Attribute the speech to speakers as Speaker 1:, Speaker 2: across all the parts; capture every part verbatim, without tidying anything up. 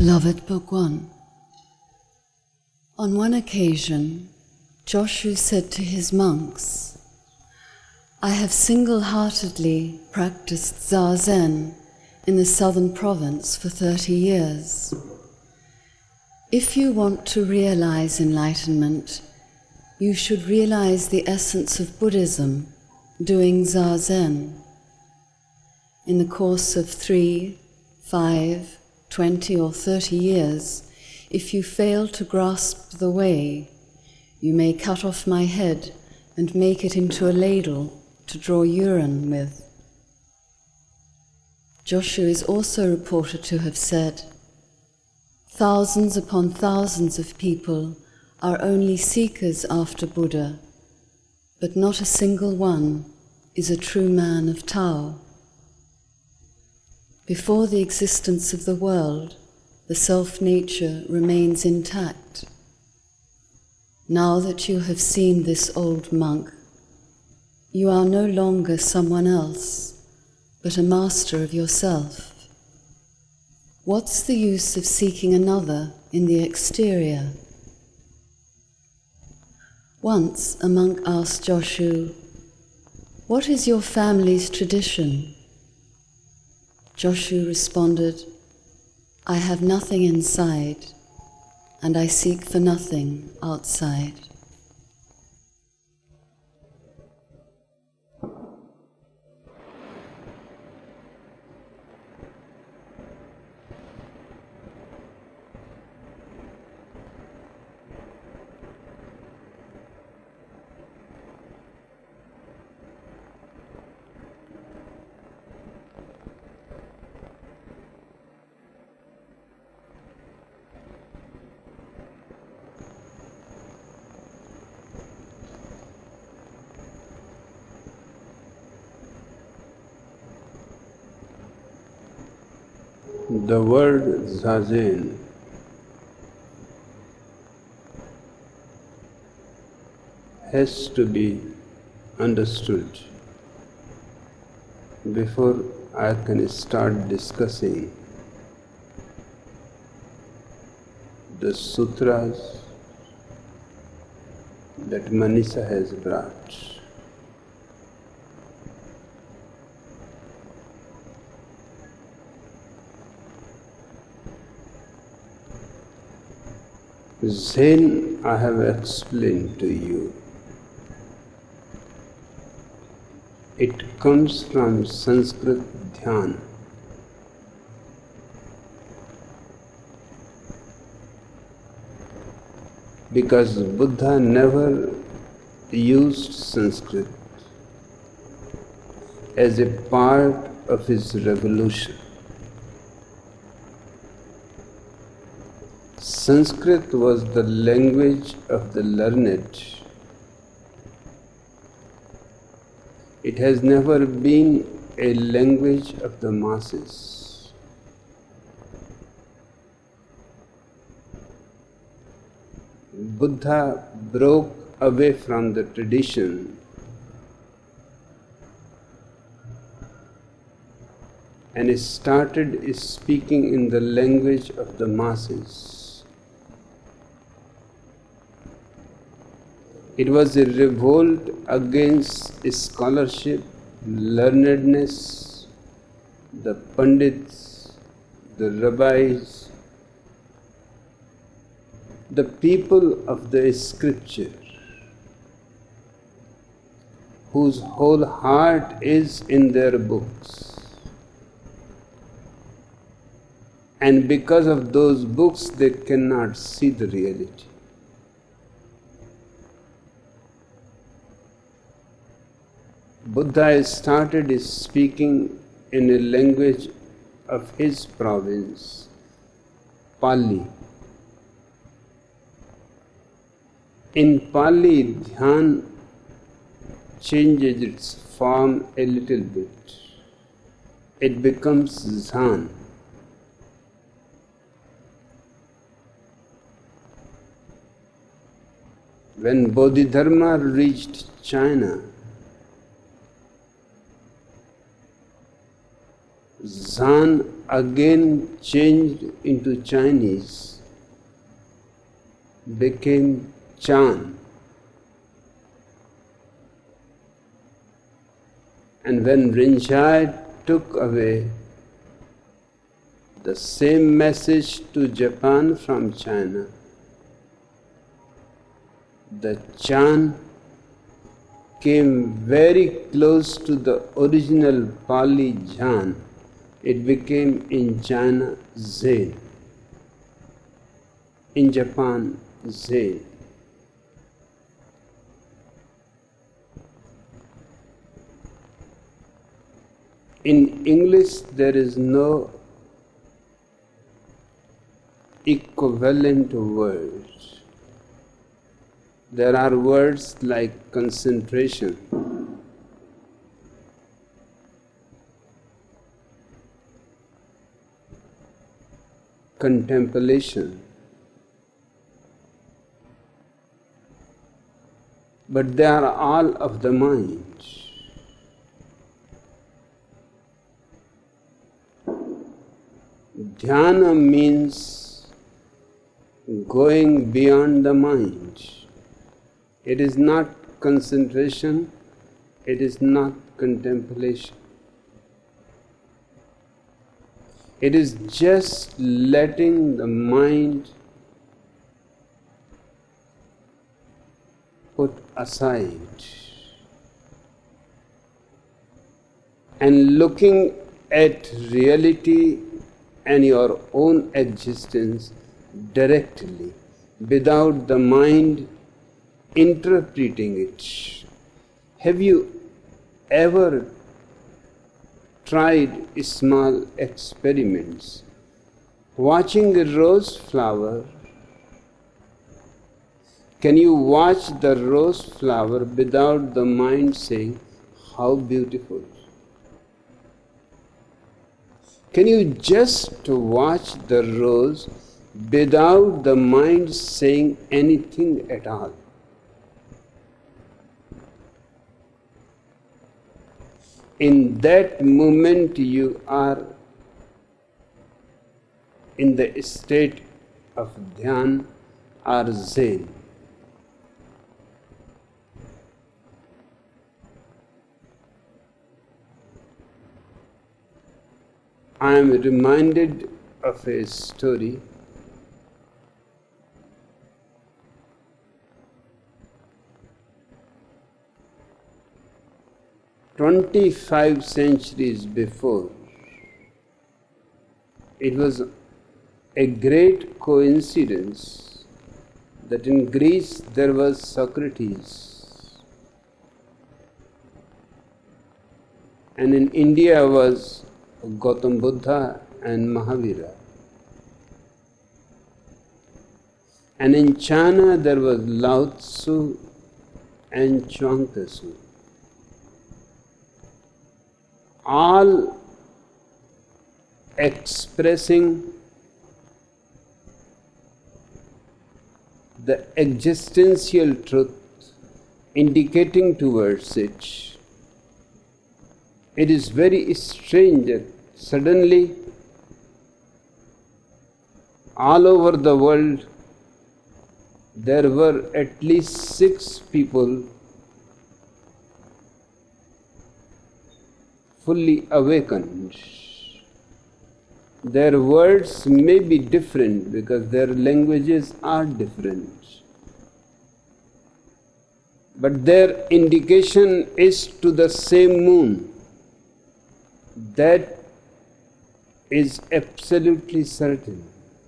Speaker 1: Beloved Bhagwan, on one occasion, Joshu said to his monks, I have single-heartedly practiced Zazen in the southern province for thirty years. If you want to realize enlightenment, you should realize the essence of Buddhism, doing Zazen. In the course of three, five, twenty or thirty years, if you fail to grasp the way, you may cut off my head and make it into a ladle to draw urine with. Joshu is also reported to have said, thousands upon thousands of people are only seekers after Buddha, but not a single one is a true man of Tao. Before the existence of the world, the self-nature remains intact. Now that you have seen this old monk, you are no longer someone else, but a master of yourself. What's the use of seeking another in the exterior? Once a monk asked Joshu, what is your family's tradition? Joshu responded, I have nothing inside, and I seek for nothing outside.
Speaker 2: The word Zazen has to be understood before I can start discussing the sutras that Manisha has brought. Zen, I have explained to you. It comes from Sanskrit Dhyan. Because Buddha never used Sanskrit as a part of his revolution. Sanskrit was the language of the learned. It has never been a language of the masses. Buddha broke away from the tradition and started speaking in the language of the masses. It was a revolt against scholarship, learnedness, the Pandits, the rabbis, the people of the scripture, whose whole heart is in their books. And because of those books, they cannot see the reality. Buddha started speaking in a language of his province, Pali. In Pali, Dhyan changes its form a little bit. It becomes Zhan. When Bodhidharma reached China, Zhan again changed into Chinese, became Chan. And when Rinzai took away the same message to Japan from China, the Chan came very close to the original Pali Jhan. It became in China Zen, in Japan Zen. In English there is no equivalent word. There are words like concentration, contemplation, but they are all of the mind. Dhyana means going beyond the mind. It is not concentration, it is not contemplation. It is just letting the mind put aside and looking at reality and your own existence directly, without the mind interpreting it. Have you ever tried small experiments? Watching a rose flower, can you watch the rose flower without the mind saying, how beautiful? Can you just watch the rose without the mind saying anything at all? In that moment you are in the state of dhyan or zen. I am reminded of a story. Twenty-five centuries before, it was a great coincidence that in Greece there was Socrates, and in India was Gautam Buddha and Mahavira, and in China there was Lao Tzu and Chuang Tzu. All expressing the existential truth, indicating towards it. It is very strange that suddenly all over the world there were at least six people fully awakened. Their words may be different because their languages are different, but their indication is to the same moon. That is absolutely certain.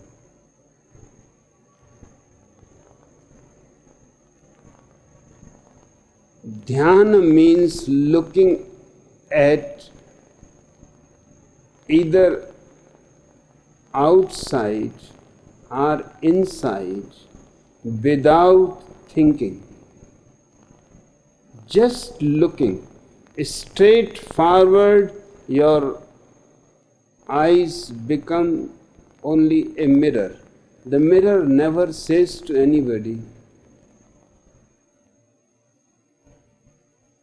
Speaker 2: Dhyana means looking at either outside or inside without thinking. Just looking straight forward, your eyes become only a mirror. The mirror never says to anybody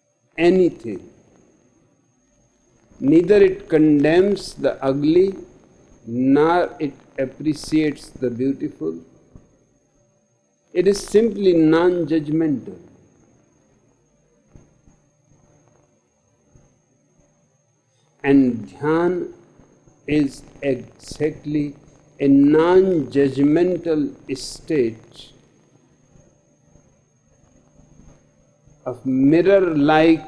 Speaker 2: anything. Neither it condemns the ugly nor it appreciates the beautiful. It is simply non-judgmental. And dhyan is exactly a non-judgmental state of mirror-like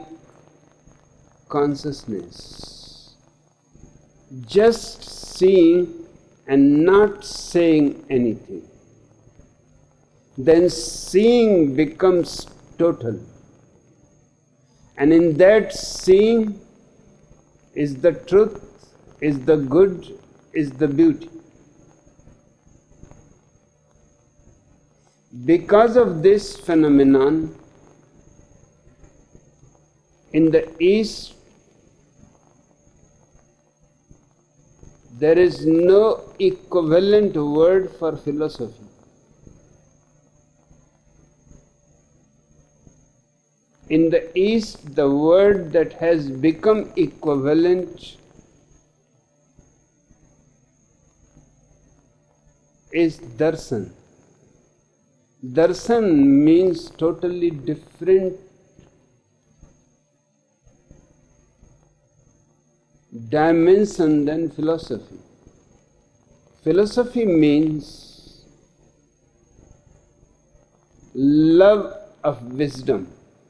Speaker 2: consciousness, just seeing and not saying anything. Then seeing becomes total, and in that seeing is the truth, is the good, is the beauty. Because of this phenomenon, in the East, there is no equivalent word for philosophy. In the East, the word that has become equivalent is darshan. Darshan means totally different dimension than philosophy. Philosophy means love of wisdom.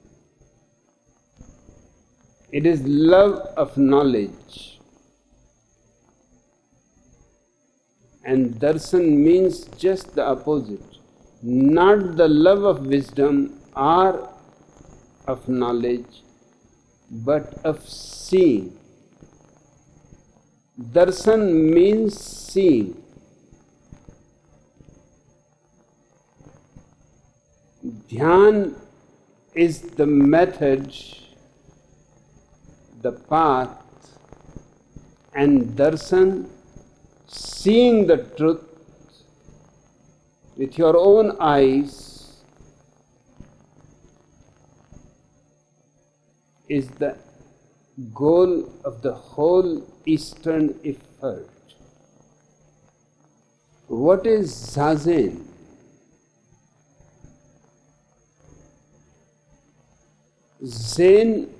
Speaker 2: It is love of knowledge. And darshan means just the opposite. Not the love of wisdom or of knowledge, but of seeing. Darshan means seeing. Dhyan is the method, the path, and darshan, seeing the truth with your own eyes, is the goal of the whole Eastern effort. What is zazen? Zen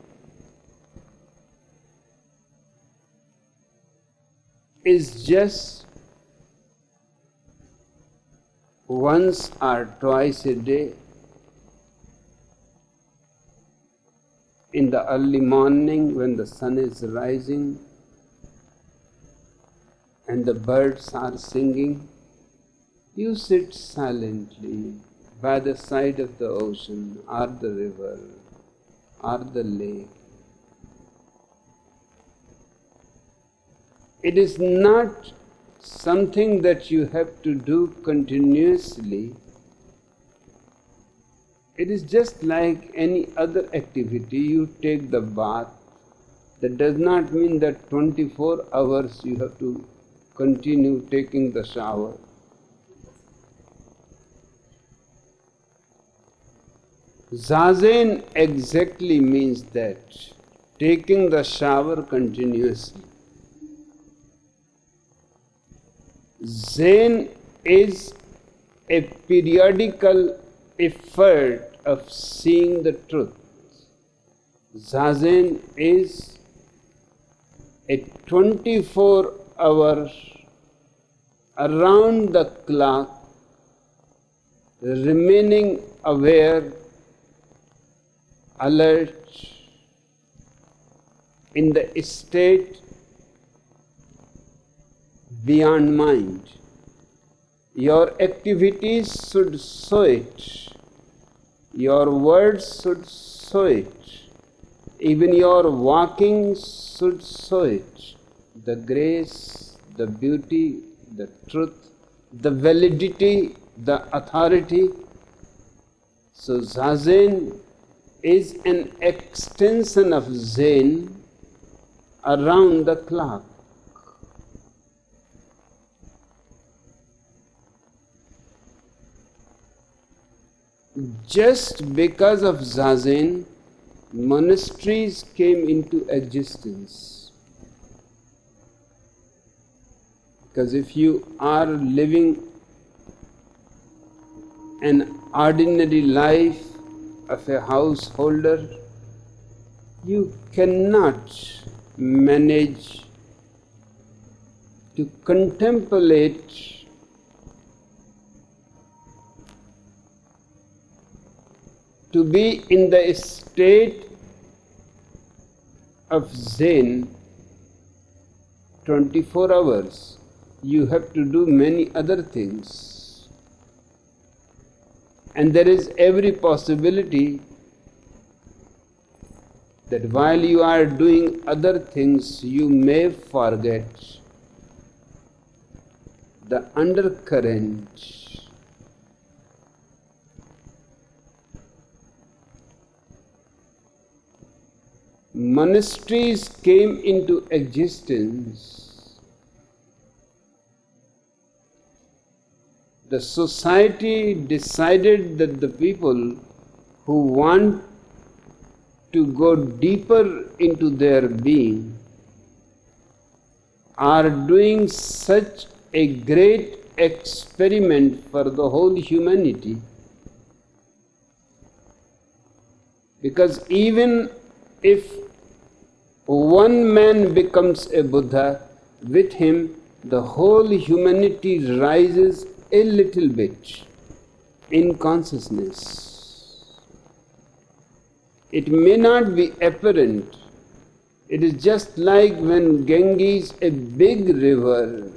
Speaker 2: is just once or twice a day, in the early morning when the sun is rising and the birds are singing, you sit silently by the side of the ocean or the river or the lake. It is not something that you have to do continuously. It is just like any other activity. You take the bath. That does not mean that twenty-four hours you have to continue taking the shower. Zazen exactly means that, taking the shower continuously. Zen is a periodical effort of seeing the truth. Zazen is a twenty-four hour around the clock remaining aware, alert, in the state beyond mind. Your activities should show it. Your words should show it. Even your walking should show it. The grace, the beauty, the truth, the validity, the authority. So Zazen is an extension of Zen around the clock. Just because of Zazen, monasteries came into existence. Because if you are living an ordinary life of a householder, you cannot manage to contemplate to be in the state of Zen twenty-four hours. You have to do many other things. And there is every possibility that while you are doing other things, you may forget the undercurrent. Monasteries came into existence. The society decided that the people who want to go deeper into their being are doing such a great experiment for the whole humanity, because even if one man becomes a Buddha, with him the whole humanity rises a little bit in consciousness. It may not be apparent. It is just like when Ganges, a big river,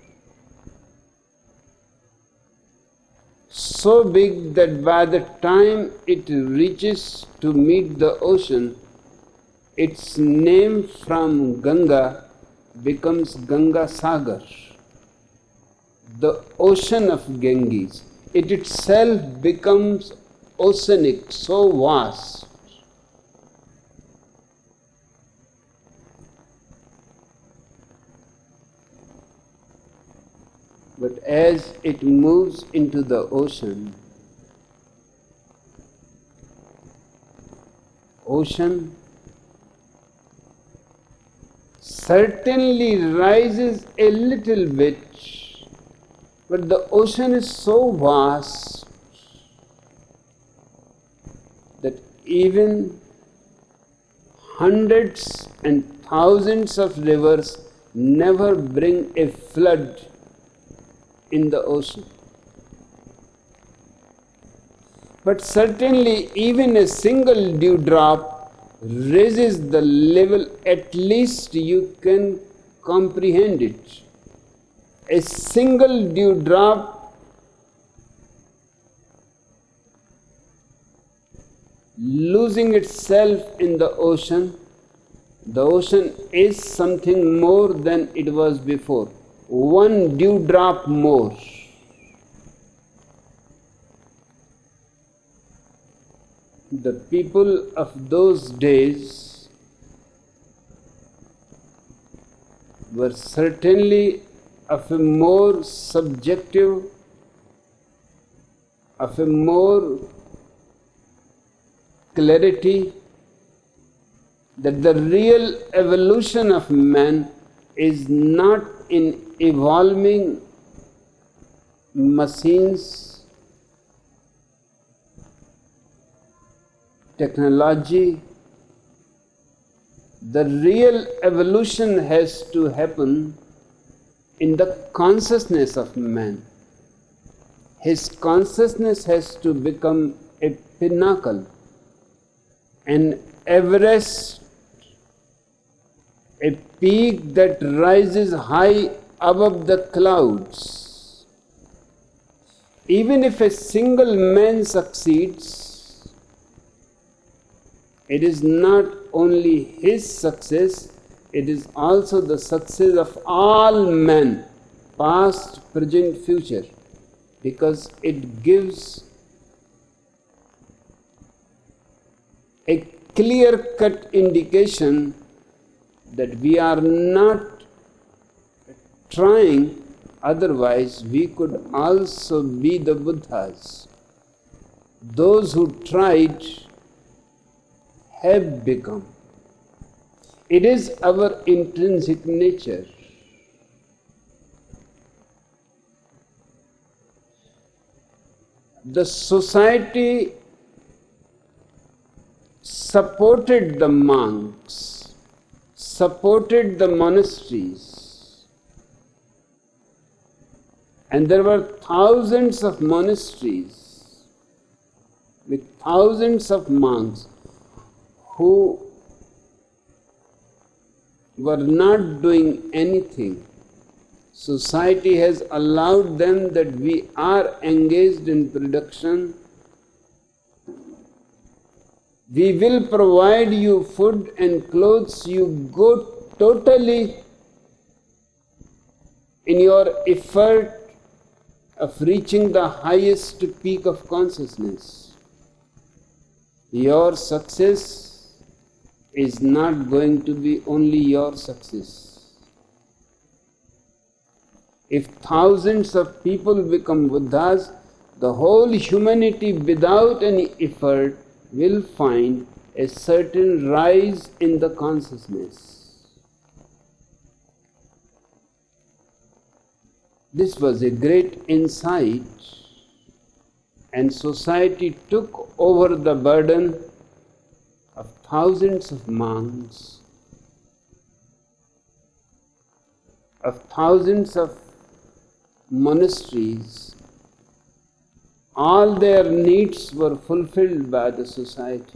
Speaker 2: so big that by the time it reaches to meet the ocean, its name from Ganga becomes Ganga Sagar, the ocean of Ganges. It itself becomes oceanic, so vast. But as it moves into the ocean, ocean certainly rises a little bit, but the ocean is so vast that even hundreds and thousands of rivers never bring a flood in the ocean. But certainly even a single dewdrop raises the level, at least you can comprehend it. A single dewdrop losing itself in the ocean, the ocean is something more than it was before. One dewdrop more. The people of those days were certainly of a more subjective, of a more clarity, that the real evolution of man is not in evolving machines, technology. The real evolution has to happen in the consciousness of man. His consciousness has to become a pinnacle, an Everest, a peak that rises high above the clouds. Even if a single man succeeds, it is not only his success, it is also the success of all men, past, present, future, because it gives a clear-cut indication that we are not trying, otherwise we could also be the Buddhas. Those who tried have become. It is our intrinsic nature. The society supported the monks, supported the monasteries, and there were thousands of monasteries with thousands of monks who were not doing anything. Society has allowed them that we are engaged in production. We will provide you food and clothes. You go totally in your effort of reaching the highest peak of consciousness. Your success is not going to be only your success. If thousands of people become Buddhas, the whole humanity without any effort will find a certain rise in the consciousness. This was a great insight, and society took over the burden of thousands of monks, of thousands of monasteries. All their needs were fulfilled by the society.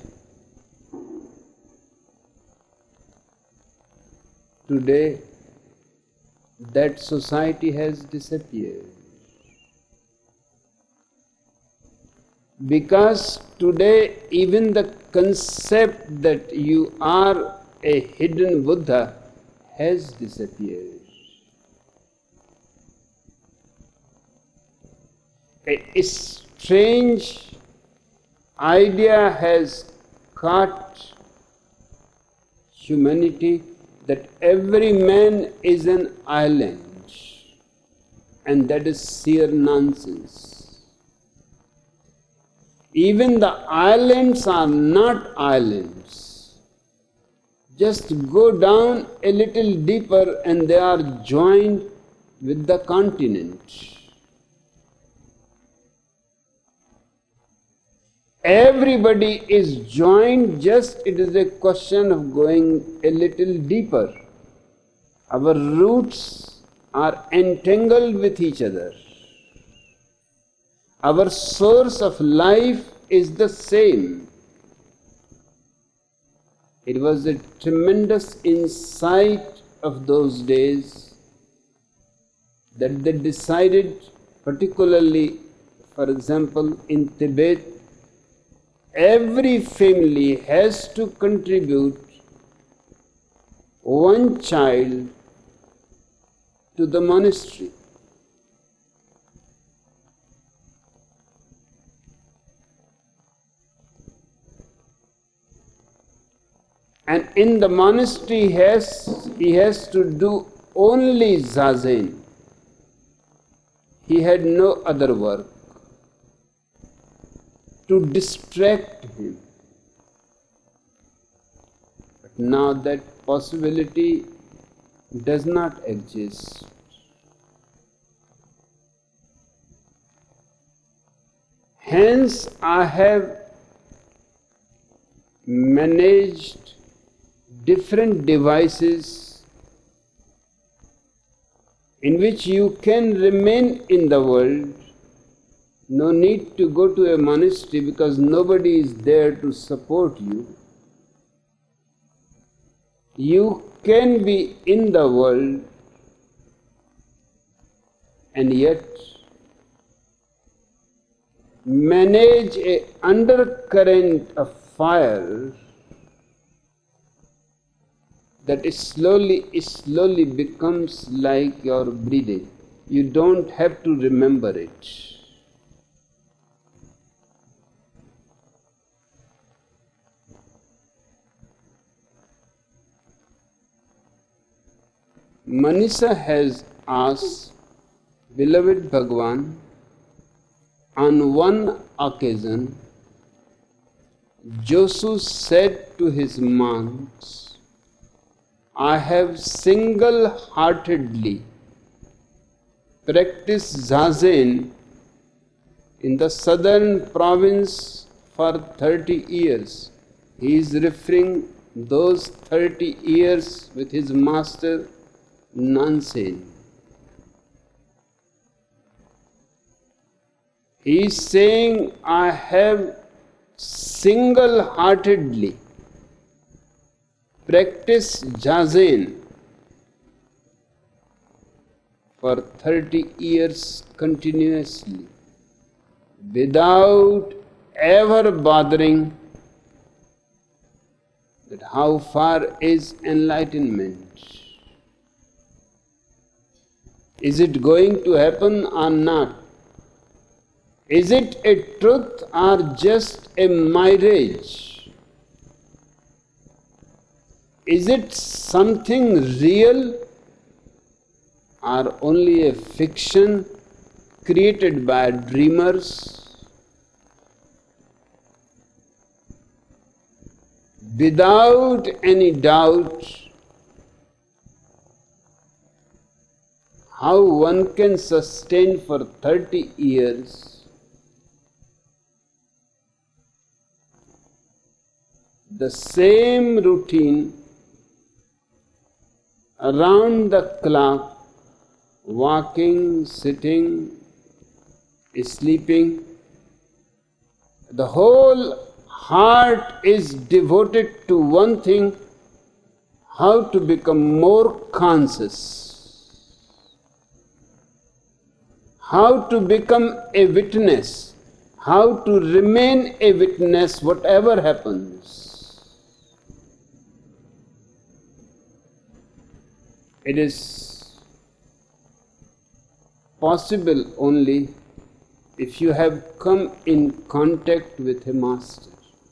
Speaker 2: Today, that society has disappeared. Because today, even the concept that you are a hidden Buddha has disappeared. A strange idea has caught humanity that every man is an island, and that is sheer nonsense. Even the islands are not islands. Just go down a little deeper and they are joined with the continent. Everybody is joined, just it is a question of going a little deeper. Our roots are entangled with each other. Our source of life is the same. It was a tremendous insight of those days that they decided, particularly, for example, in Tibet, every family has to contribute one child to the monastery. And in the monastery he has, he has to do only zazen. He had no other work to distract him. But now that possibility does not exist. Hence, I have managed different devices in which you can remain in the world. No need to go to a monastery because nobody is there to support you. You can be in the world and yet manage a undercurrent of fire that slowly, slowly becomes like your breathing. You don't have to remember it. Manisha has asked, beloved Bhagwan, on one occasion, Josu said to his monks, I have single-heartedly practiced zazen in the southern province for thirty years. He is referring those thirty years with his master Nansen. He is saying, I have single-heartedly practiced Zazen for thirty years continuously, without ever bothering that how far is enlightenment. Is it going to happen or not? Is it a truth or just a mirage? Is it something real or only a fiction created by dreamers? Without any doubt, how one can sustain for thirty years the same routine around the clock, walking, sitting, sleeping. The whole heart is devoted to one thing, how to become more conscious, how to become a witness, how to remain a witness whatever happens. It is possible only if you have come in contact with a master.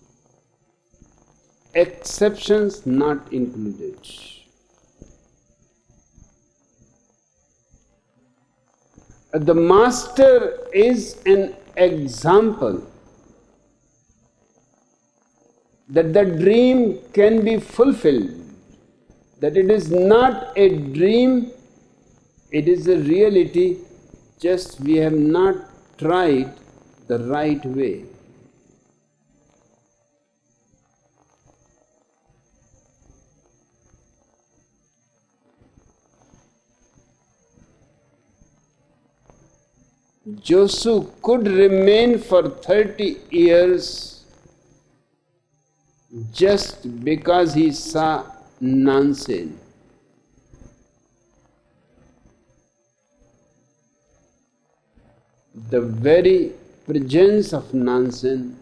Speaker 2: Exceptions not included. The master is an example that the dream can be fulfilled, that it is not a dream, it is a reality, just we have not tried the right way. Josu could remain for thirty years just because he saw Nansen. The very presence of Nansen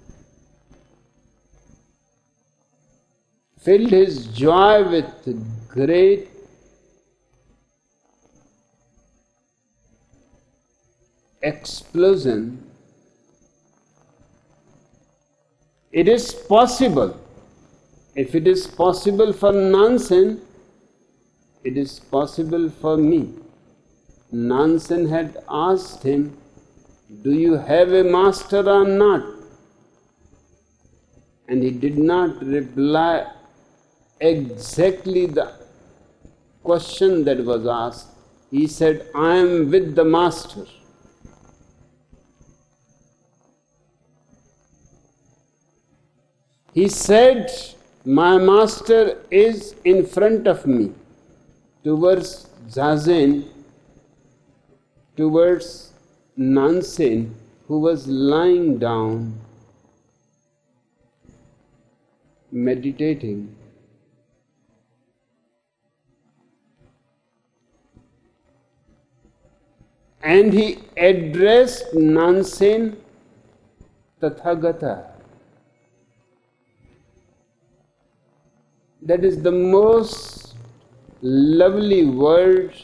Speaker 2: filled his joy with great explosion. It is possible. If it is possible for Nansen, it is possible for me. Nansen had asked him, do you have a master or not? And he did not reply exactly the question that was asked. He said, I am with the master. He said, my master is in front of me, towards Zazen, towards Nansen, who was lying down, meditating. And he addressed Nansen Tathagata. That is the most lovely word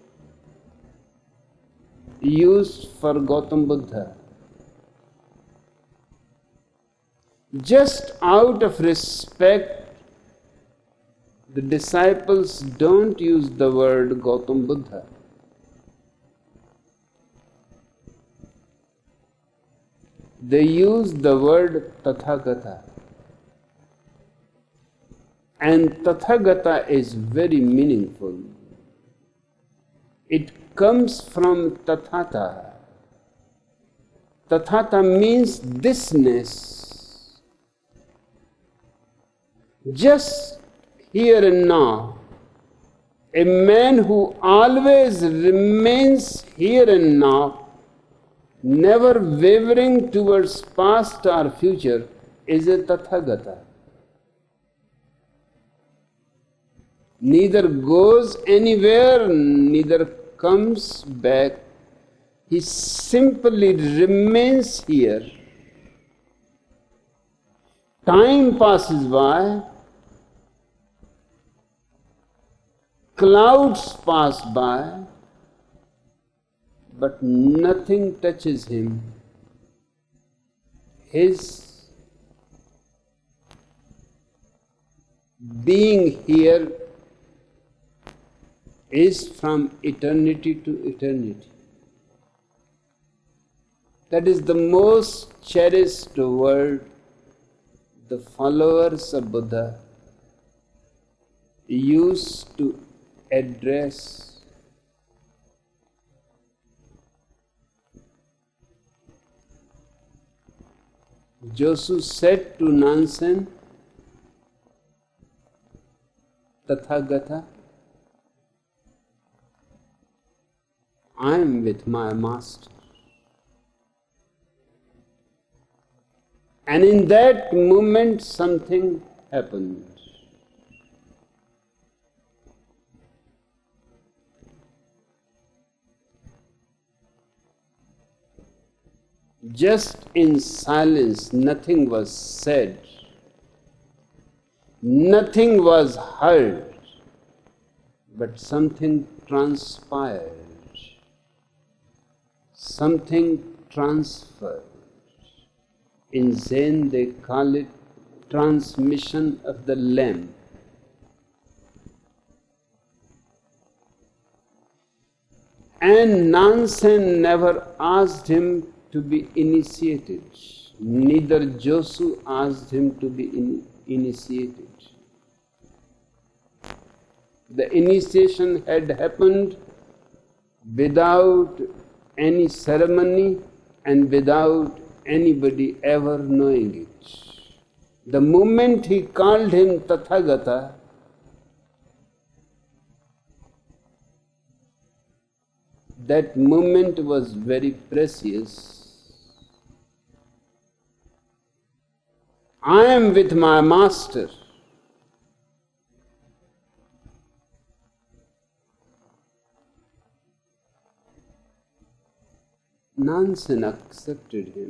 Speaker 2: used for Gautam Buddha. Just out of respect, the disciples don't use the word Gautam Buddha. They use the word Tathagata. And Tathagata is very meaningful. It comes from Tathata. Tathata means thisness. Just here and now. A man who always remains here and now, never wavering towards past or future, is a Tathagata. Neither goes anywhere, neither comes back. He simply remains here. Time passes by, clouds pass by, but nothing touches him. His being here is from eternity to eternity. That is the most cherished word the followers of Buddha used to address Josu said to Nansen, Tathagata, I am with my master. And in that moment something happened. Just in silence, nothing was said, nothing was heard, but something transpired, something transferred. In Zen they call it transmission of the lamp. And Nansen never asked him to be initiated. Neither Josu asked him to be in, initiated. The initiation had happened without any ceremony and without anybody ever knowing it. The moment he called him Tathagata, that moment was very precious. I am with my master. Nansen accepted him.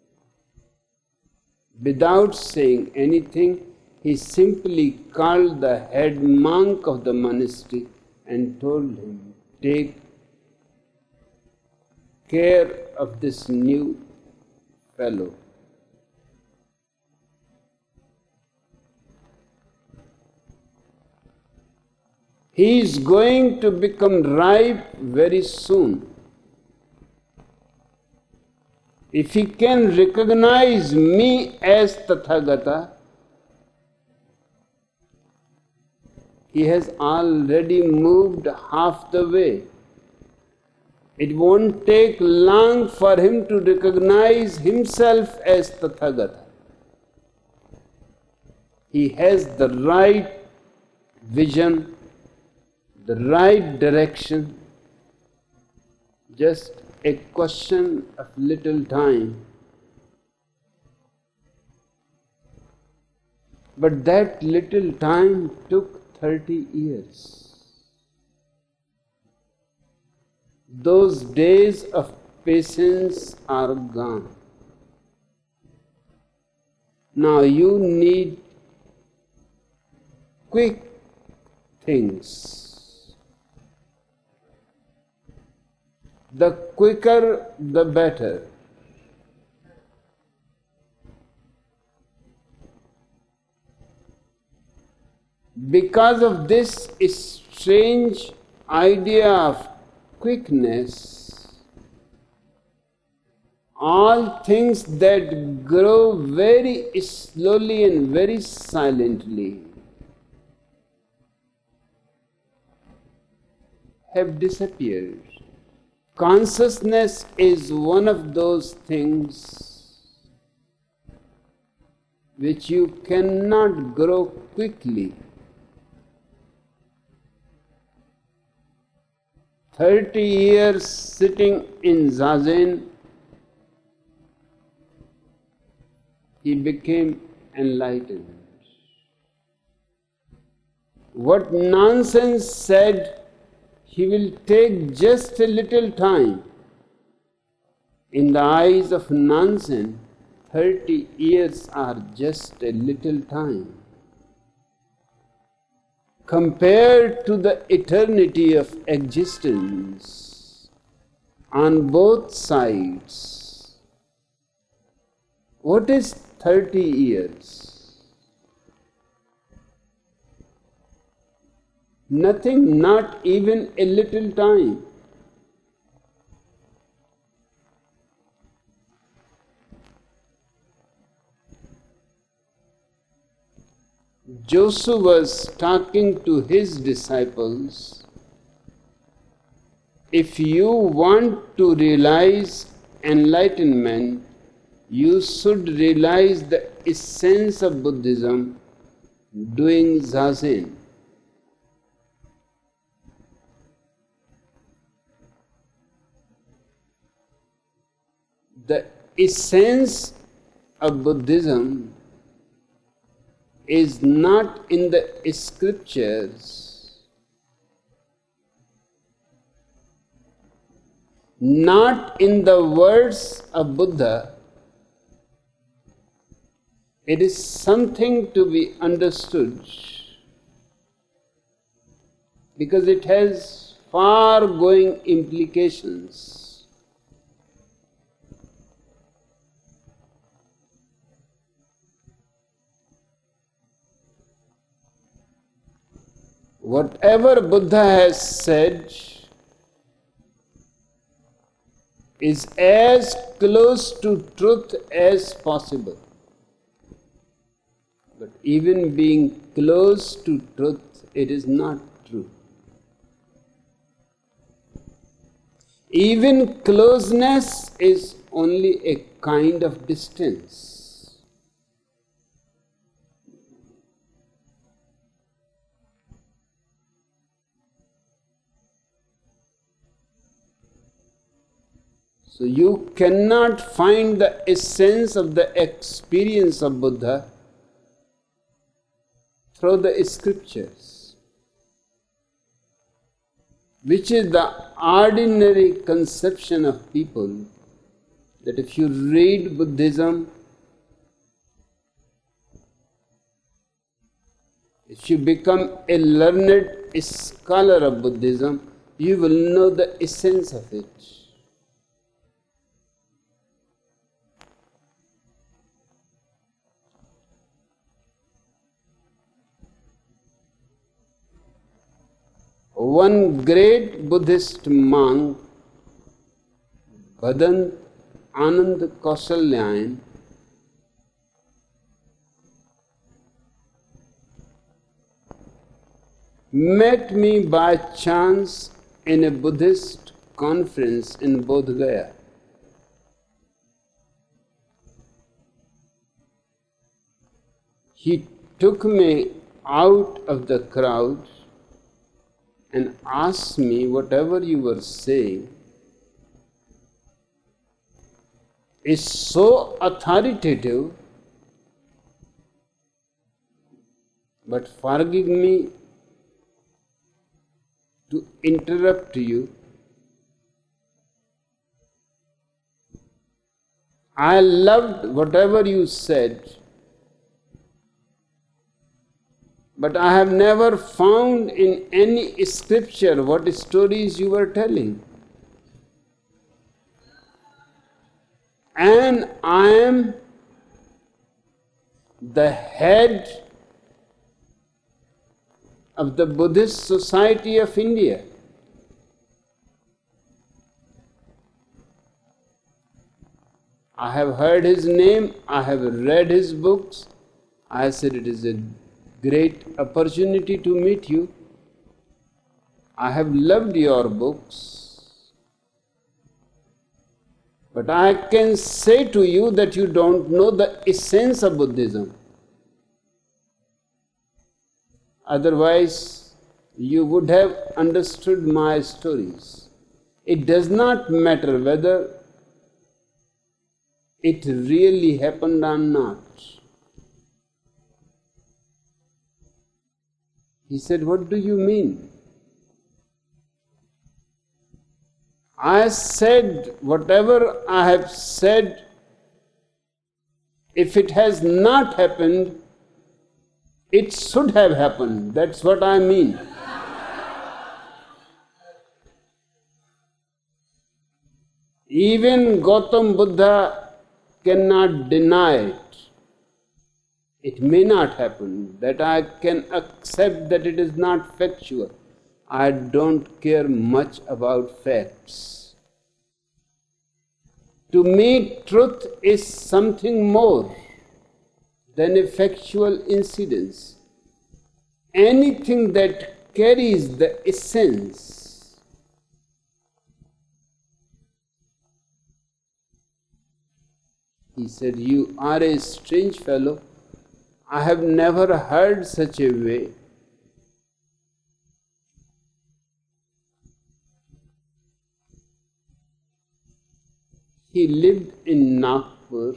Speaker 2: Without saying anything, he simply called the head monk of the monastery and told him, take care of this new fellow. He is going to become ripe very soon. If he can recognize me as Tathagata, he has already moved half the way. It won't take long for him to recognize himself as Tathagata. He has the right vision, the right direction, just a question of little time. But that little time took thirty years. Those days of patience are gone. Now you need quick things. The quicker, the better. Because of this strange idea of quickness, all things that grow very slowly and very silently have disappeared. Consciousness is one of those things which you cannot grow quickly. Thirty years sitting in Zazen, he became enlightened. What nonsense said, he will take just a little time. In the eyes of nonsense, thirty years are just a little time. Compared to the eternity of existence on both sides, what is thirty years? Nothing, not even a little time. Joseph was talking to his disciples, if you want to realize enlightenment, you should realize the essence of Buddhism doing Zazen. The essence of Buddhism is not in the scriptures, not in the words of Buddha. It is something to be understood because it has far-going implications. Whatever Buddha has said is as close to truth as possible. But even being close to truth, it is not true. Even closeness is only a kind of distance. So you cannot find the essence of the experience of Buddha through the scriptures, which is the ordinary conception of people, that if you read Buddhism, if you become a learned scholar of Buddhism, you will know the essence of it. One great Buddhist monk, Bhadant Anand Kausalyayan, met me by chance in a Buddhist conference in Bodh Gaya. He took me out of the crowd and asked me, whatever you were saying is so authoritative, but forgive me to interrupt you. I loved whatever you said, but I have never found in any scripture what stories you were telling. And I am the head of the Buddhist Society of India. I have heard his name, I have read his books. I said, it is a great opportunity to meet you. I have loved your books. But I can say to you that you don't know the essence of Buddhism. Otherwise, you would have understood my stories. It does not matter whether it really happened or not. He said, what do you mean? I said, whatever I have said, if it has not happened, it should have happened. That's what I mean. Even Gautam Buddha cannot deny it. It may not happen, that I can accept that it is not factual. I don't care much about facts. To me, truth is something more than a factual incidence. Anything that carries the essence. He said, you are a strange fellow. I have never heard such a way. He lived in Nagpur.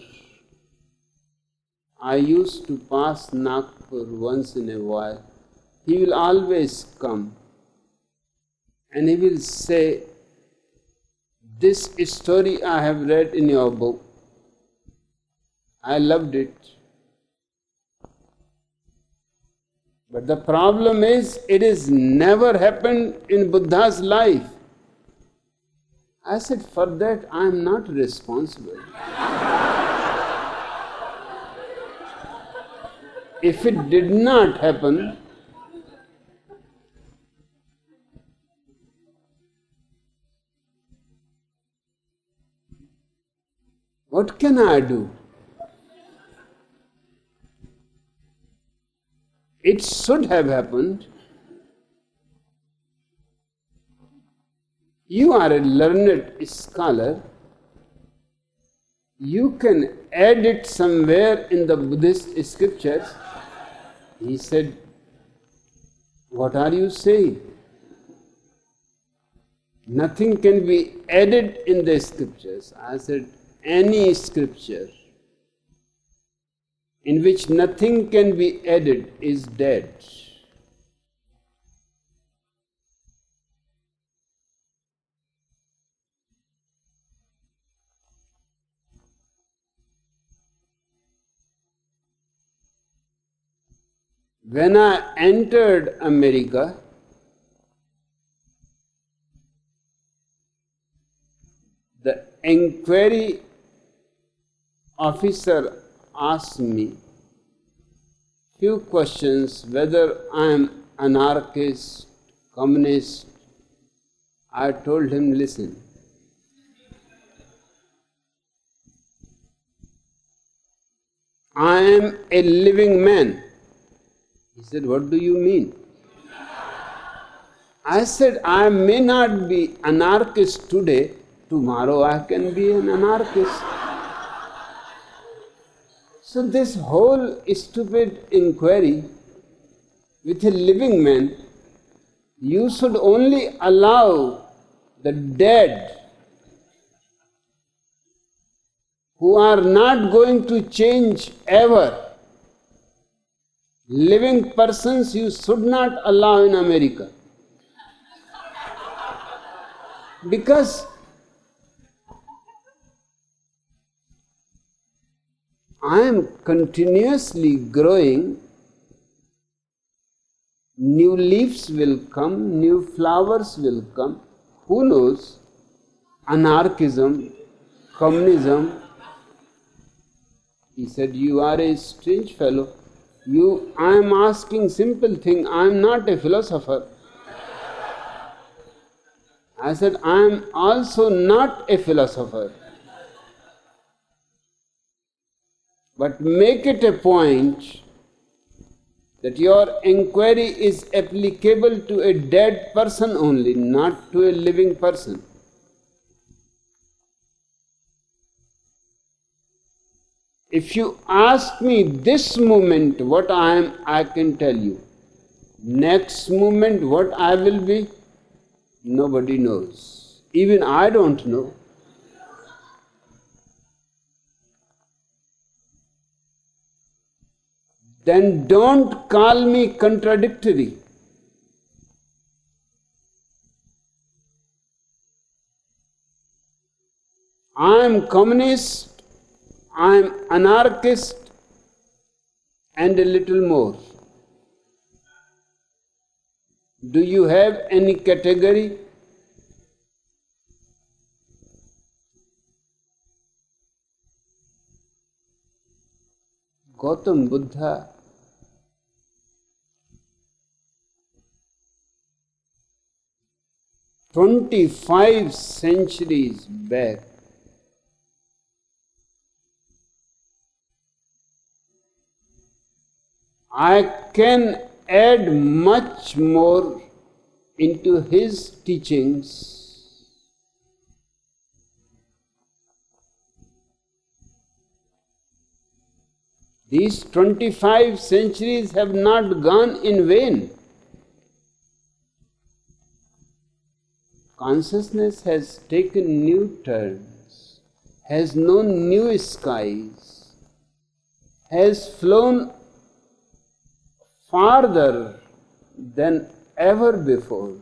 Speaker 2: I used to pass Nagpur once in a while. He will always come and he will say, this story I have read in your book. I loved it. But the problem is, it has never happened in Buddha's life. I said, for that I am not responsible. If it did not happen, what can I do? It should have happened. You are a learned scholar. You can add it somewhere in the Buddhist scriptures. He said, what are you saying? Nothing can be added in the scriptures. I said, any scripture in which nothing can be added is dead. When I entered America, the inquiry officer asked me few questions whether I am anarchist, communist. I told him, listen, I am a living man. He said, what do you mean? I said, I may not be anarchist today, tomorrow I can be an anarchist. So this whole stupid inquiry with a living man, you should only allow the dead who are not going to change ever. Living persons you should not allow in America. Because I am continuously growing, new leaves will come, new flowers will come. Who knows? Anarchism, communism. He said, you are a strange fellow. You, I am asking simple thing. I am not a philosopher. I said, I am also not a philosopher. But make it a point that your inquiry is applicable to a dead person only, not to a living person. If you ask me this moment what I am, I can tell you. Next moment what I will be, nobody knows. Even I don't know. Then don't call me contradictory. I am communist, I am anarchist, and a little more. Do you have any category? Gautam Buddha twenty-five centuries back I can add much more into his teachings. These twenty-five centuries have not gone in vain. Consciousness has taken new turns, has known new skies, has flown farther than ever before.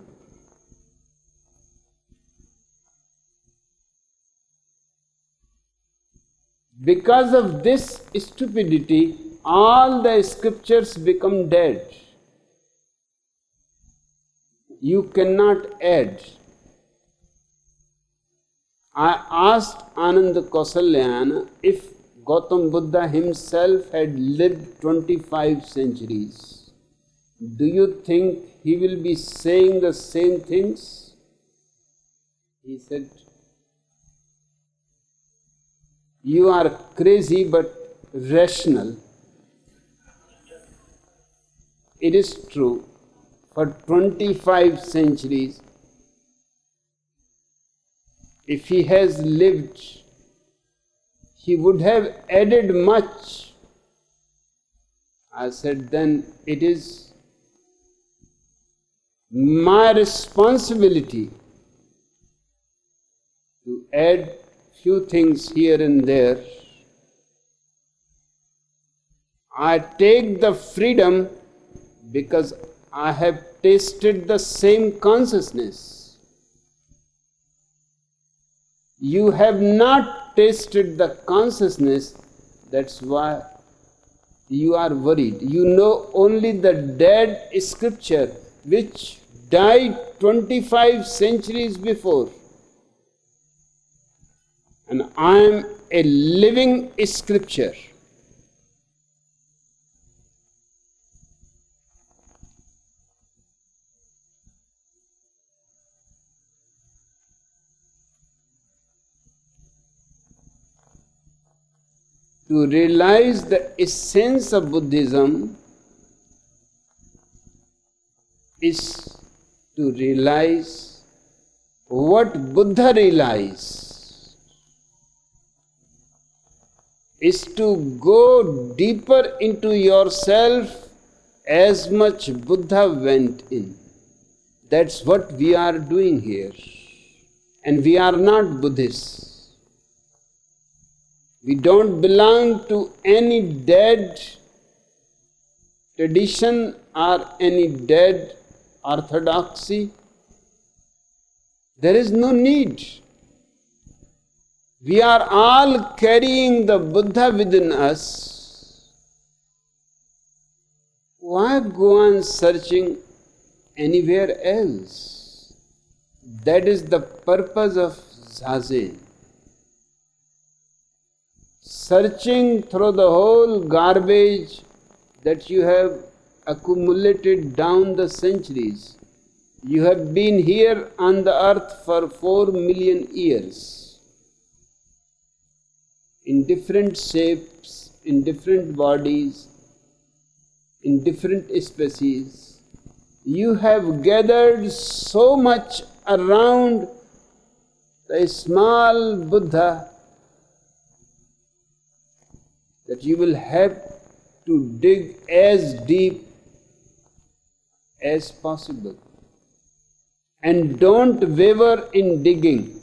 Speaker 2: Because of this stupidity, all the scriptures become dead. You cannot add. I asked Ananda Kausalyana if Gautam Buddha himself had lived twenty-five centuries. Do you think he will be saying the same things? He said, you are crazy but rational. It is true. For twenty-five centuries, if he has lived, he would have added much. I said, then it is my responsibility to add few things here and there. I take the freedom because I have tasted the same consciousness. You have not tasted the consciousness, that's why you are worried. You know only the dead scripture which died twenty-five centuries before. And I am a living scripture. To realize the essence of Buddhism is to realize what Buddha realized, is to go deeper into yourself as much Buddha went in. That's what we are doing here. And we are not Buddhists. We don't belong to any dead tradition or any dead orthodoxy. There is no need. We are all carrying the Buddha within us. Why go on searching anywhere else? That is the purpose of Zazen. Searching through the whole garbage that you have accumulated down the centuries. You have been here on the earth for four million years. In different shapes, in different bodies, in different species. You have gathered so much around the small Buddha that you will have to dig as deep as possible. And don't waver in digging.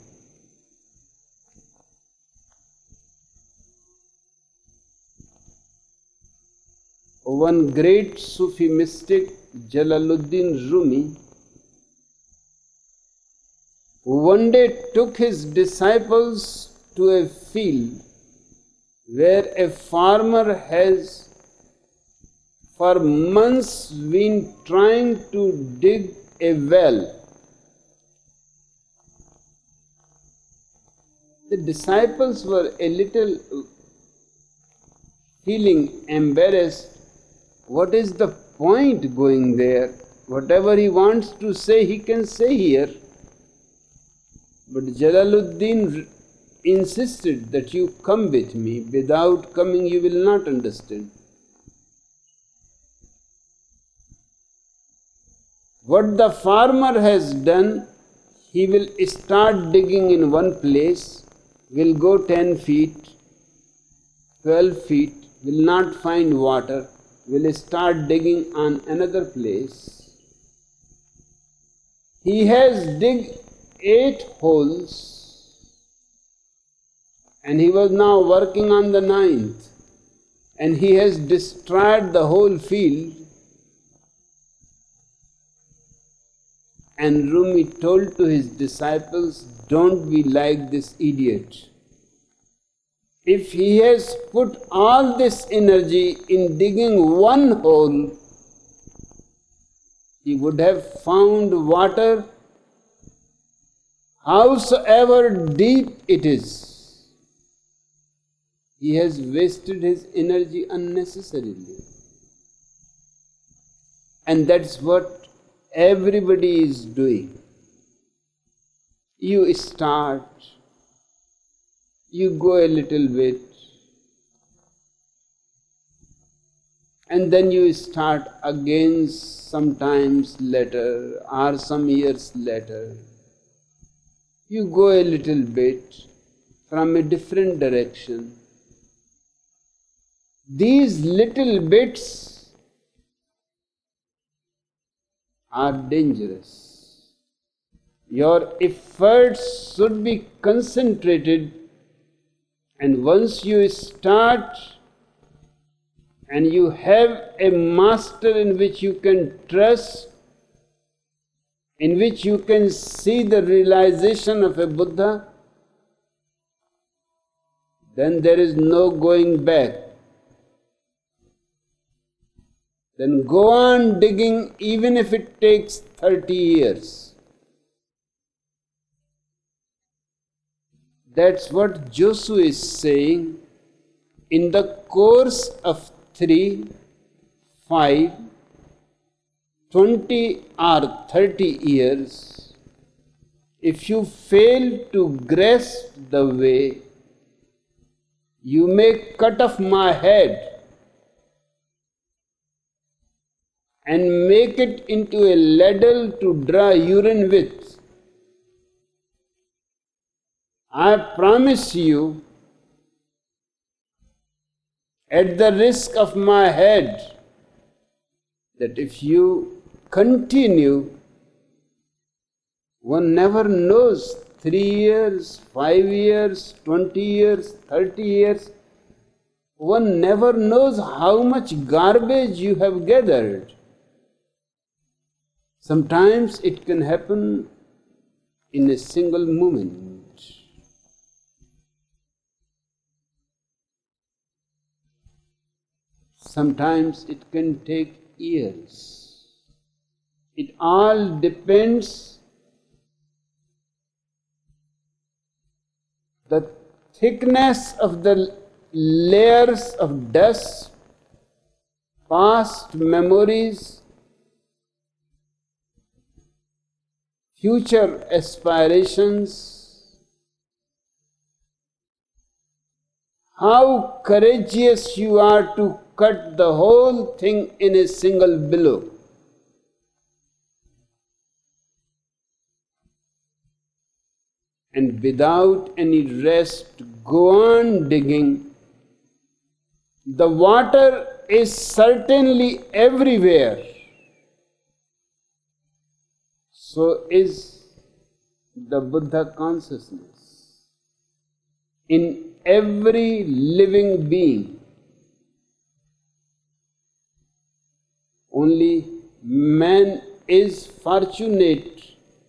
Speaker 2: One great Sufi mystic, Jalaluddin Rumi, one day took his disciples to a field where a farmer has for months been trying to dig a well. The disciples were a little feeling embarrassed. What is the point going there? Whatever he wants to say, he can say here. But Jalaluddin insisted that you come with me. Without coming, you will not understand. What the farmer has done, he will start digging in one place, will go ten feet, twelve feet, will not find water, will start digging on another place. He has digged eight holes and he was now working on the ninth, and he has destroyed the whole field. And Rumi told to his disciples, don't be like this idiot. If he has put all this energy in digging one hole, he would have found water howsoever deep it is. He has wasted his energy unnecessarily. And that's what everybody is doing. You start, you go a little bit, and then you start again sometimes later or some years later. You go a little bit from a different direction. These little bits are dangerous. Your efforts should be concentrated, and once you start and you have a master in which you can trust, in which you can see the realization of a Buddha, then there is no going back. Then go on digging even if it takes thirty years. That's what Josu is saying. In the course of three, five, twenty or thirty years, if you fail to grasp the way, you may cut off my head and make it into a ladle to draw urine with. I promise you, at the risk of my head, that if you continue, one never knows, three years, five years, twenty years, thirty years, one never knows how much garbage you have gathered. Sometimes it can happen in a single moment. Sometimes it can take years. It all depends the thickness of the layers of dust, past memories, future aspirations, how courageous you are to cut the whole thing in a single blow. And without any rest, go on digging The water is certainly everywhere. So is the Buddha consciousness in every living being. Only man is fortunate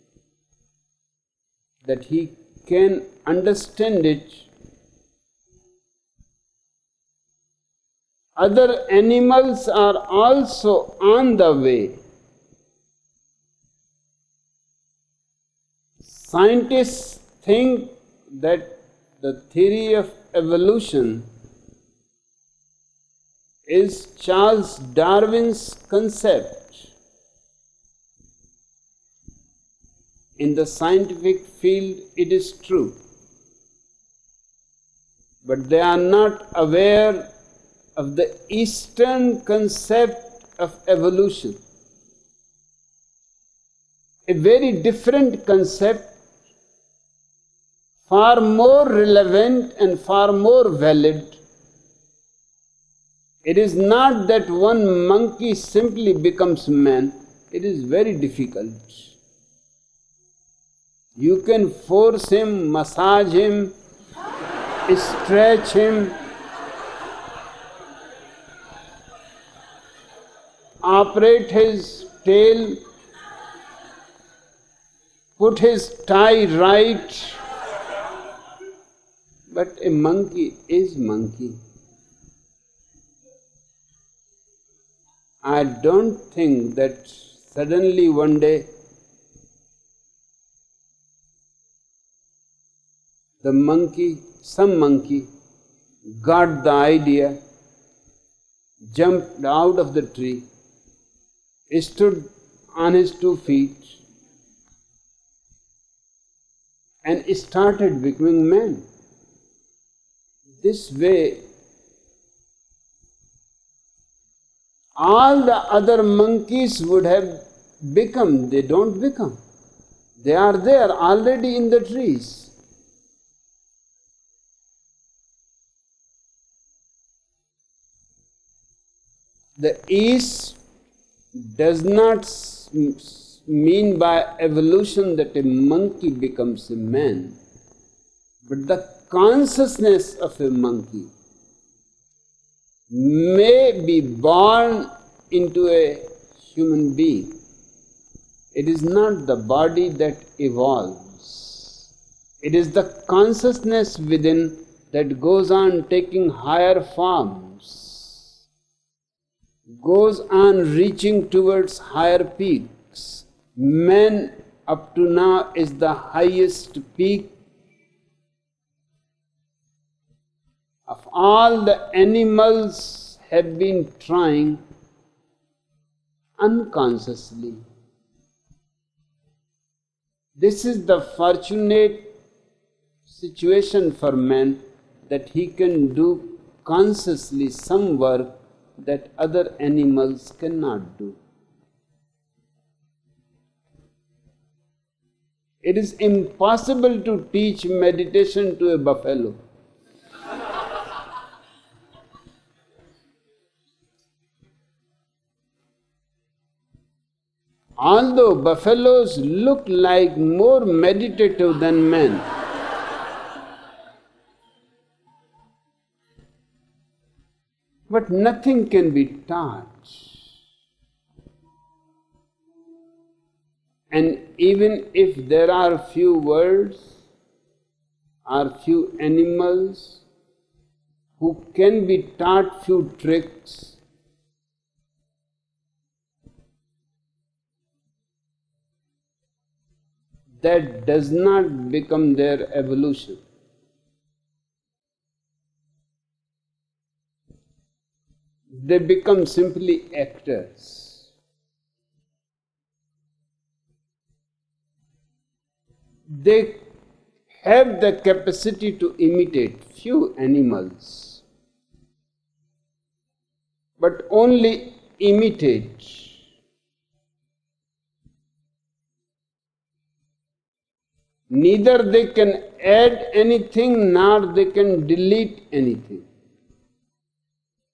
Speaker 2: that he can understand it. Other animals are also on the way. Scientists think that the theory of evolution is Charles Darwin's concept. In the scientific field, it is true. But they are not aware of the Eastern concept of evolution. A very different concept, far more relevant and far more valid. It is not that one monkey simply becomes man. It is very difficult. You can force him, massage him, stretch him, operate his tail, put his tie right, but a monkey is monkey. I don't think that suddenly one day the monkey, some monkey, got the idea, jumped out of the tree, stood on his two feet, and started becoming man. This way, all the other monkeys would have become. They don't become. They are there already in the trees. The East does not mean by evolution that a monkey becomes a man, but the consciousness of a monkey may be born into a human being. It is not the body that evolves. It is the consciousness within that goes on taking higher forms, goes on reaching towards higher peaks. Man up to now is the highest peak. Of all the animals have been trying unconsciously. This is the fortunate situation for man, that he can do consciously some work that other animals cannot do. It is impossible to teach meditation to a buffalo. Although buffaloes look like more meditative than men, but nothing can be taught. And even if there are few words or few animals who can be taught few tricks, that does not become their evolution. They become simply actors. They have the capacity to imitate few animals, but only imitate. Neither they can add anything nor they can delete anything.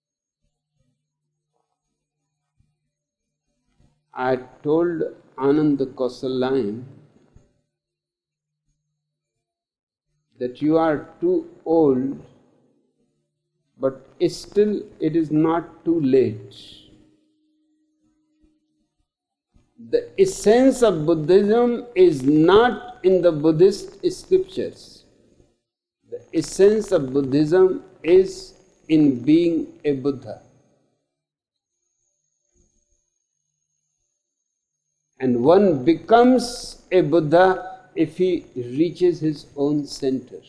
Speaker 2: I told Anand Kausalayan that you are too old, but still it is not too late. The essence of Buddhism is not in the Buddhist scriptures. The essence of Buddhism is in being a Buddha. And one becomes a Buddha if he reaches his own center.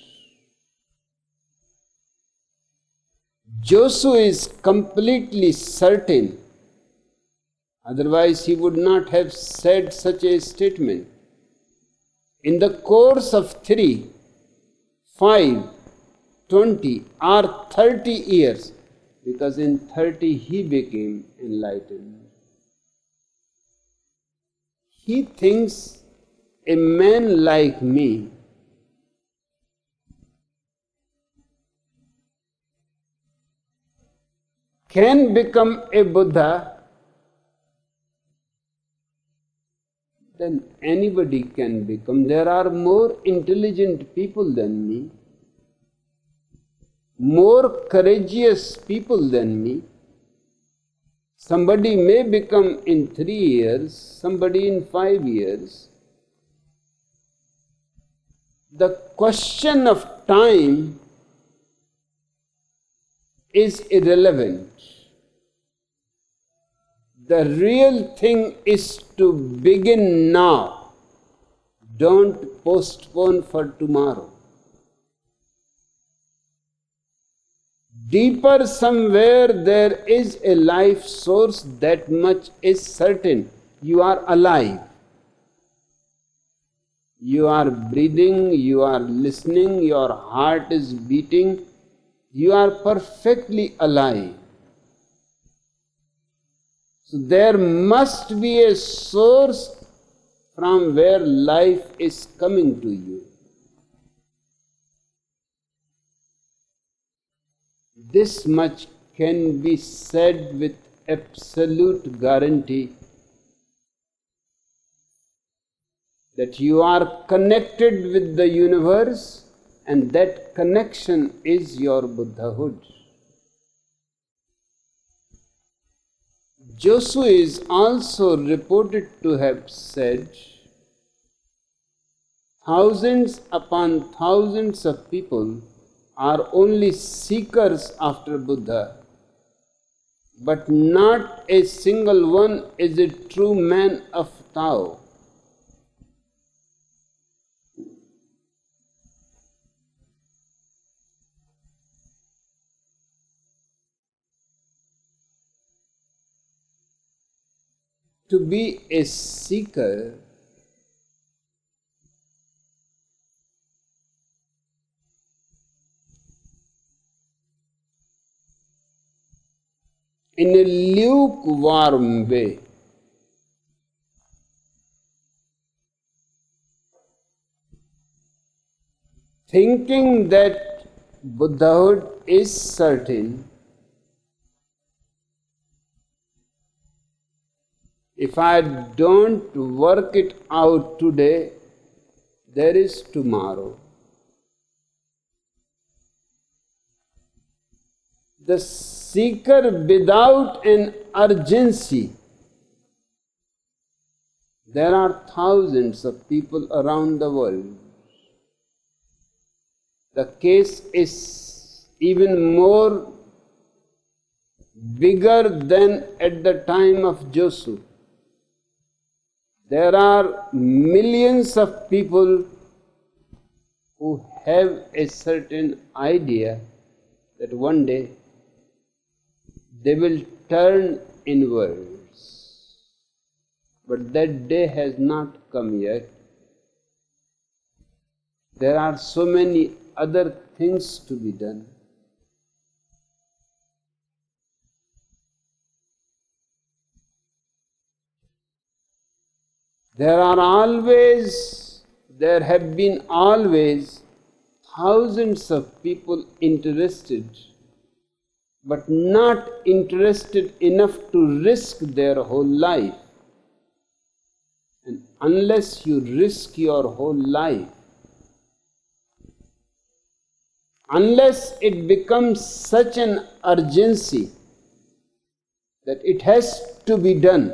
Speaker 2: Josu is completely certain, otherwise he would not have said such a statement. In the course of three, five, twenty or thirty years, because in thirty he became enlightened. He thinks a man like me can become a Buddha, then anybody can become. There are more intelligent people than me, more courageous people than me. Somebody may become in three years, somebody in five years. The question of time is irrelevant. The real thing is to begin now. Don't postpone for tomorrow. Deeper somewhere there is a life source, that much is certain. You are alive. You are breathing, you are listening, your heart is beating. You are perfectly alive. So there must be a source from where life is coming to you. This much can be said with absolute guarantee, that you are connected with the universe, and that connection is your Buddhahood. Josu is also reported to have said, thousands upon thousands of people are only seekers after Buddha, but not a single one is a true man of Tao. To be a seeker in a lukewarm way, thinking that Buddhahood is certain. If I don't work it out today, there is tomorrow. The seeker without an urgency. There are thousands of people around the world. The case is even more bigger than at the time of Josu. There are millions of people who have a certain idea that one day they will turn inwards. But that day has not come yet. There are so many other things to be done. There are always, there have been always thousands of people interested, but not interested enough to risk their whole life. unless you risk your whole life, unless it becomes such an urgency that it has to be done,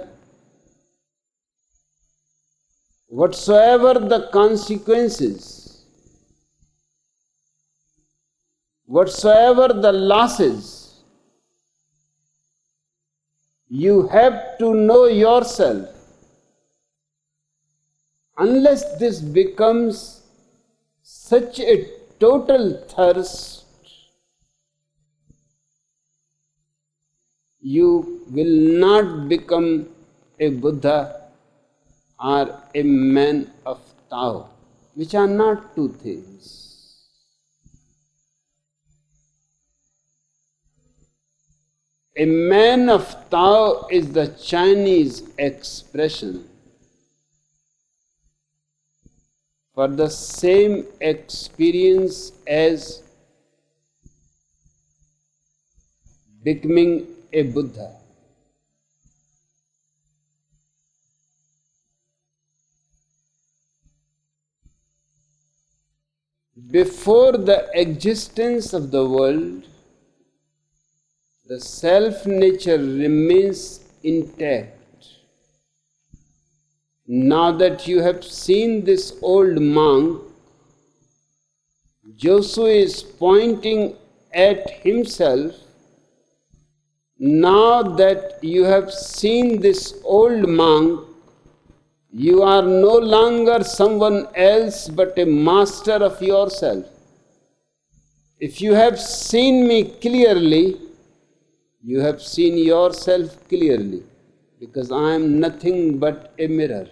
Speaker 2: whatsoever the consequences, whatsoever the losses, you have to know yourself. Unless this becomes such a total thirst, you will not become a Buddha or a man of Tao, which are not two things. A man of Tao is the Chinese expression for the same experience as becoming a Buddha. Before the existence of the world, the self-nature remains intact. Now that you have seen this old monk, Joshu is pointing at himself. Now that you have seen this old monk, you are no longer someone else but a master of yourself. If you have seen me clearly, you have seen yourself clearly, because I am nothing but a mirror.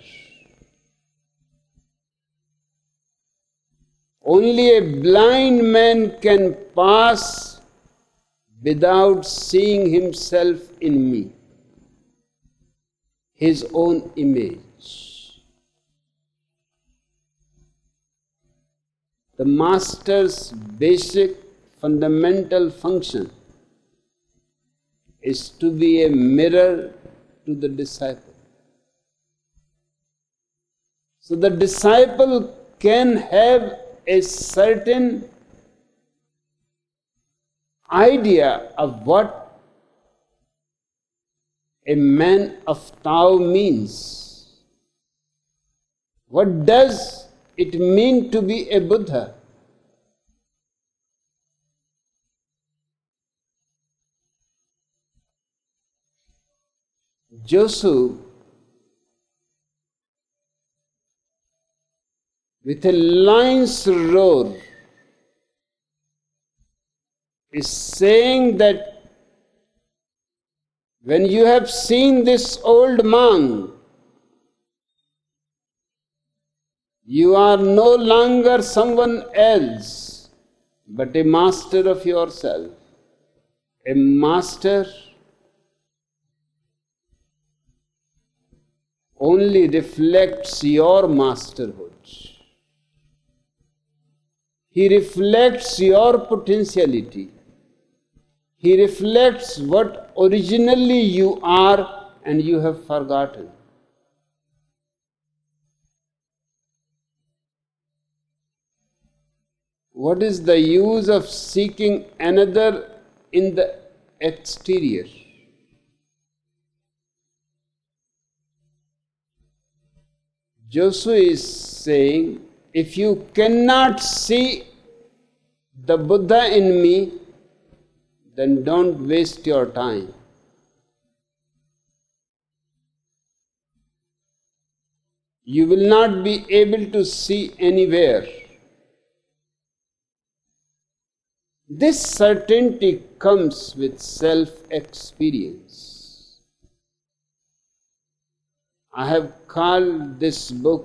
Speaker 2: Only a blind man can pass without seeing himself in me, his own image. The master's basic fundamental function is to be a mirror to the disciple. So the disciple can have a certain idea of what a man of Tao means. What does it mean to be a Buddha? Joshu, with a lion's roar, is saying that when you have seen this old monk, you are no longer someone else but a master of yourself. A master only reflects your masterhood. He reflects your potentiality. He reflects what originally you are and you have forgotten. What is the use of seeking another in the exterior? Joshu is saying, if you cannot see the Buddha in me, then don't waste your time. You will not be able to see anywhere. This certainty comes with self-experience. I have called this book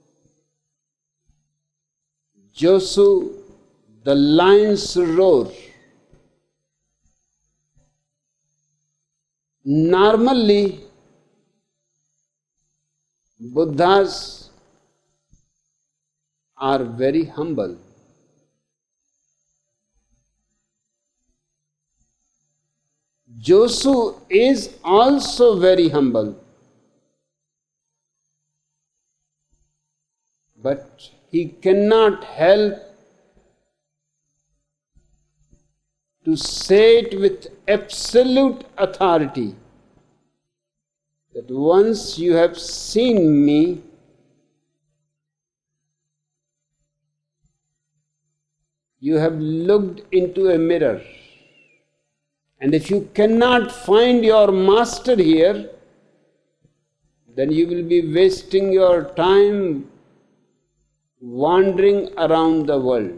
Speaker 2: Joshu, the Lion's Roar. Normally, Buddhas are very humble. Joshu is also very humble. but he cannot help to say it with absolute authority that once you have seen me, you have looked into a mirror. And if you cannot find your master here, then you will be wasting your time wandering around the world.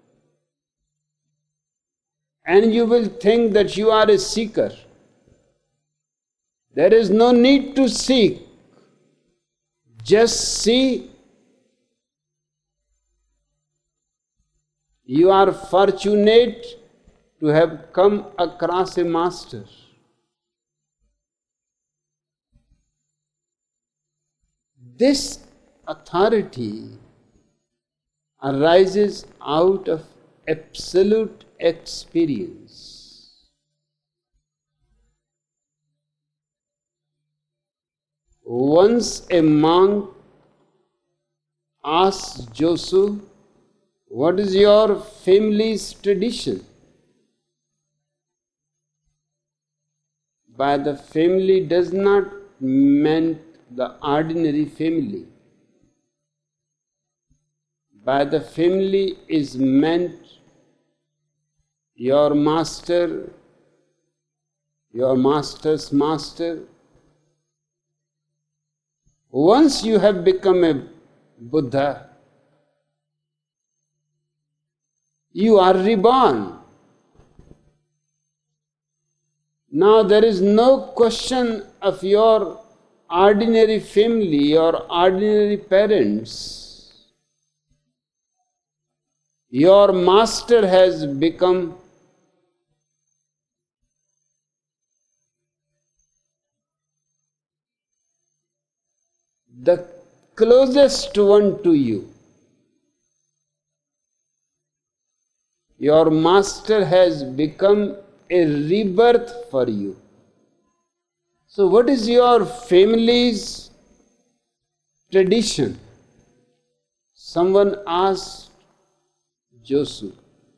Speaker 2: And you will think that you are a seeker. There is no need to seek. Just see. You are fortunate to have come across a master. This authority arises out of absolute experience. Once a monk asked Josu, "What is your family's tradition?" By the family does not mean the ordinary family. By the family is meant your master, your master's master. Once you have become a Buddha, you are reborn. Now there is no question of your ordinary family or ordinary parents. Your master has become the closest one to you. Your master has become a rebirth for you. So what is your family's tradition? Someone asked Josu.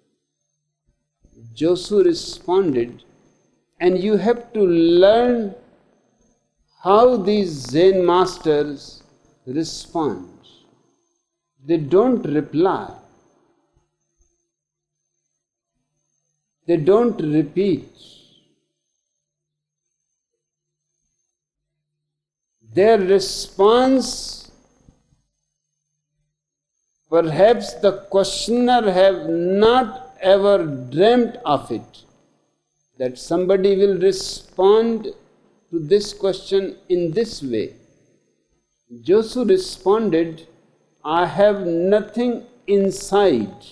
Speaker 2: Josu responded, and you have to learn how these Zen masters respond. They don't reply. They don't repeat. Their response, perhaps the questioner have not ever dreamt of it, that somebody will respond to this question in this way. Josu responded, "I have nothing inside,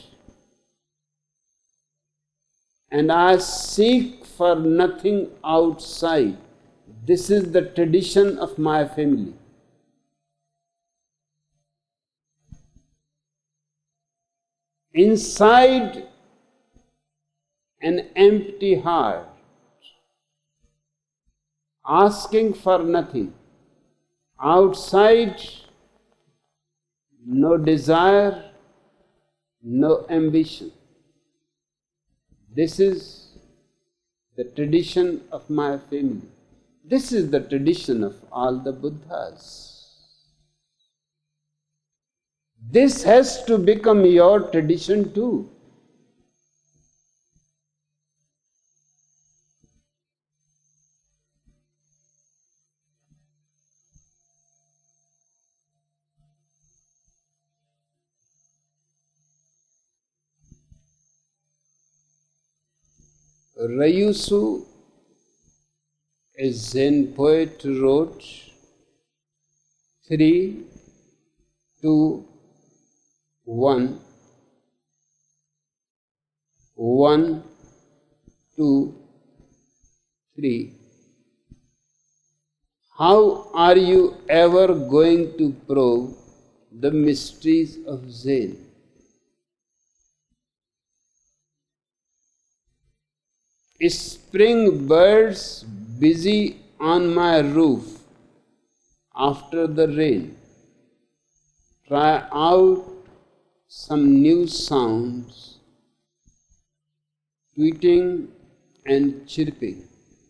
Speaker 2: and I seek for nothing outside. This is the tradition of my family." Inside an empty heart, asking for nothing. Outside, no desire, no ambition. This is the tradition of my family. This is the tradition of all the Buddhas. This has to become your tradition too. Ryusu, a Zen poet, wrote three, two, one, one, two, three. How are you ever going to probe the mysteries of Zen? Spring birds busy on my roof after the rain, try out some new sounds, tweeting and chirping.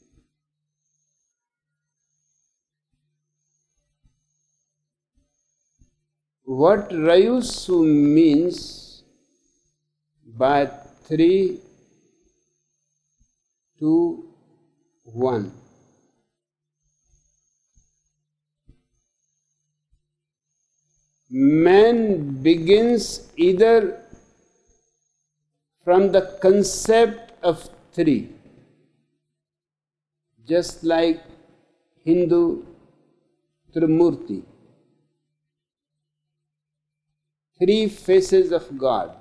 Speaker 2: What Rayusu means by three, two, one. Man begins either from the concept of three, just like Hindu Trimurti, three faces of God,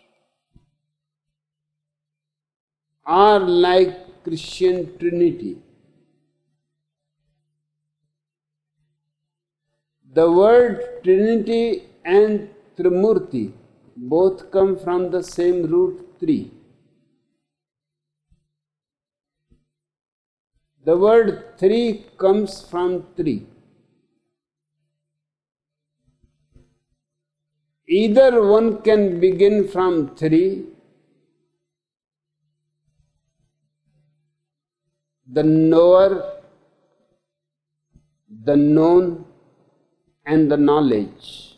Speaker 2: are like Christian Trinity. The word Trinity and Trimurti both come from the same root three. The word three comes from three. Either one can begin from three, the knower, the known, and the knowledge,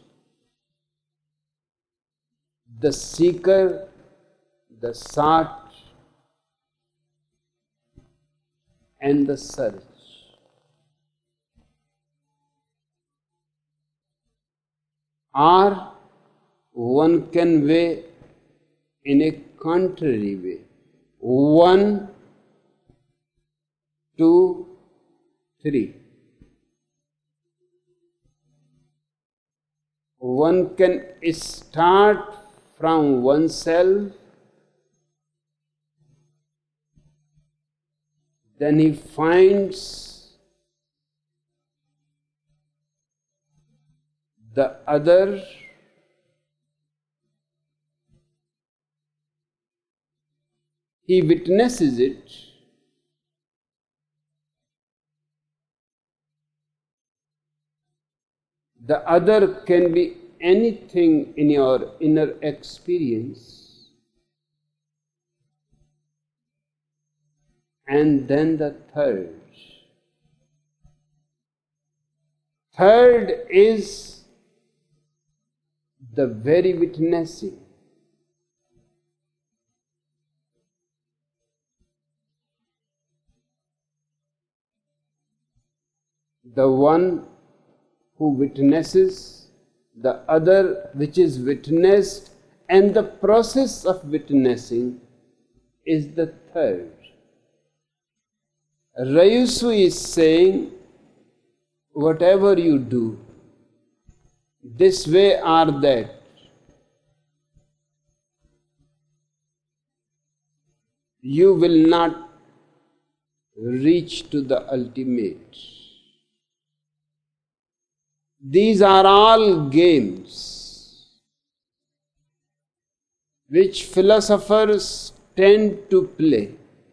Speaker 2: the seeker, the sought, and the search. Or one can weigh in a contrary way. One, two, three. One can start from oneself, then he finds the other, he witnesses it, the other can be anything in your inner experience, and then the third. Third is the very witnessing. The one who witnesses, the other which is witnessed, and the process of witnessing is the third. Rayusu is saying, whatever you do, this way or that, you will not reach to the ultimate. These are all games which philosophers tend to play.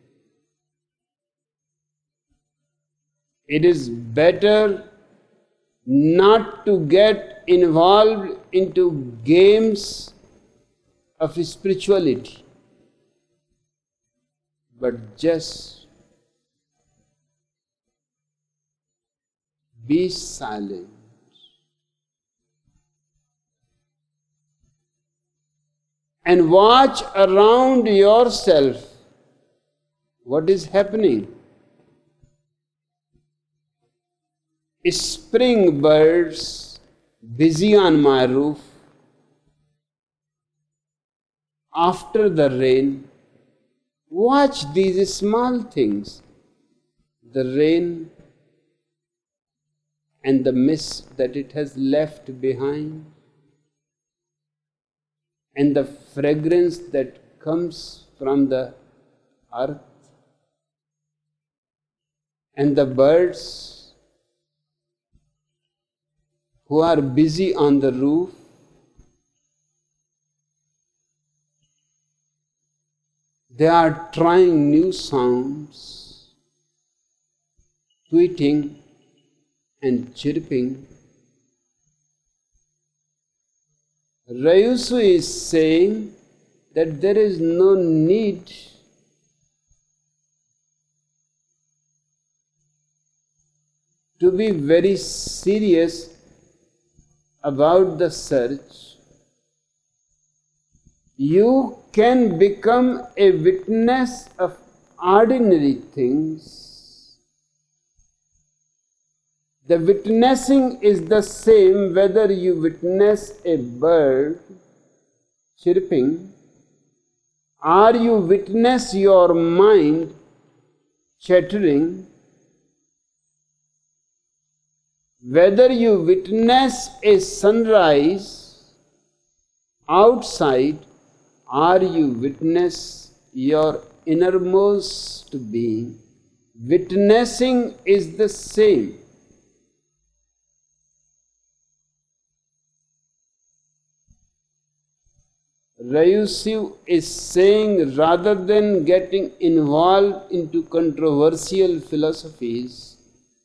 Speaker 2: It is better not to get involved into games of spirituality, but just be silent. And watch around yourself what is happening. Spring birds busy on my roof after the rain. Watch these small things, the rain and the mist that it has left behind, and the fragrance that comes from the earth, and the birds who are busy on the roof. They are trying new sounds, tweeting and chirping. Rayusu is saying that there is no need to be very serious about the search. You can become a witness of ordinary things. The witnessing is the same whether you witness a bird chirping or you witness your mind chattering, whether you witness a sunrise outside or you witness your innermost being, witnessing is the same. Rayusu is saying, rather than getting involved into controversial philosophies,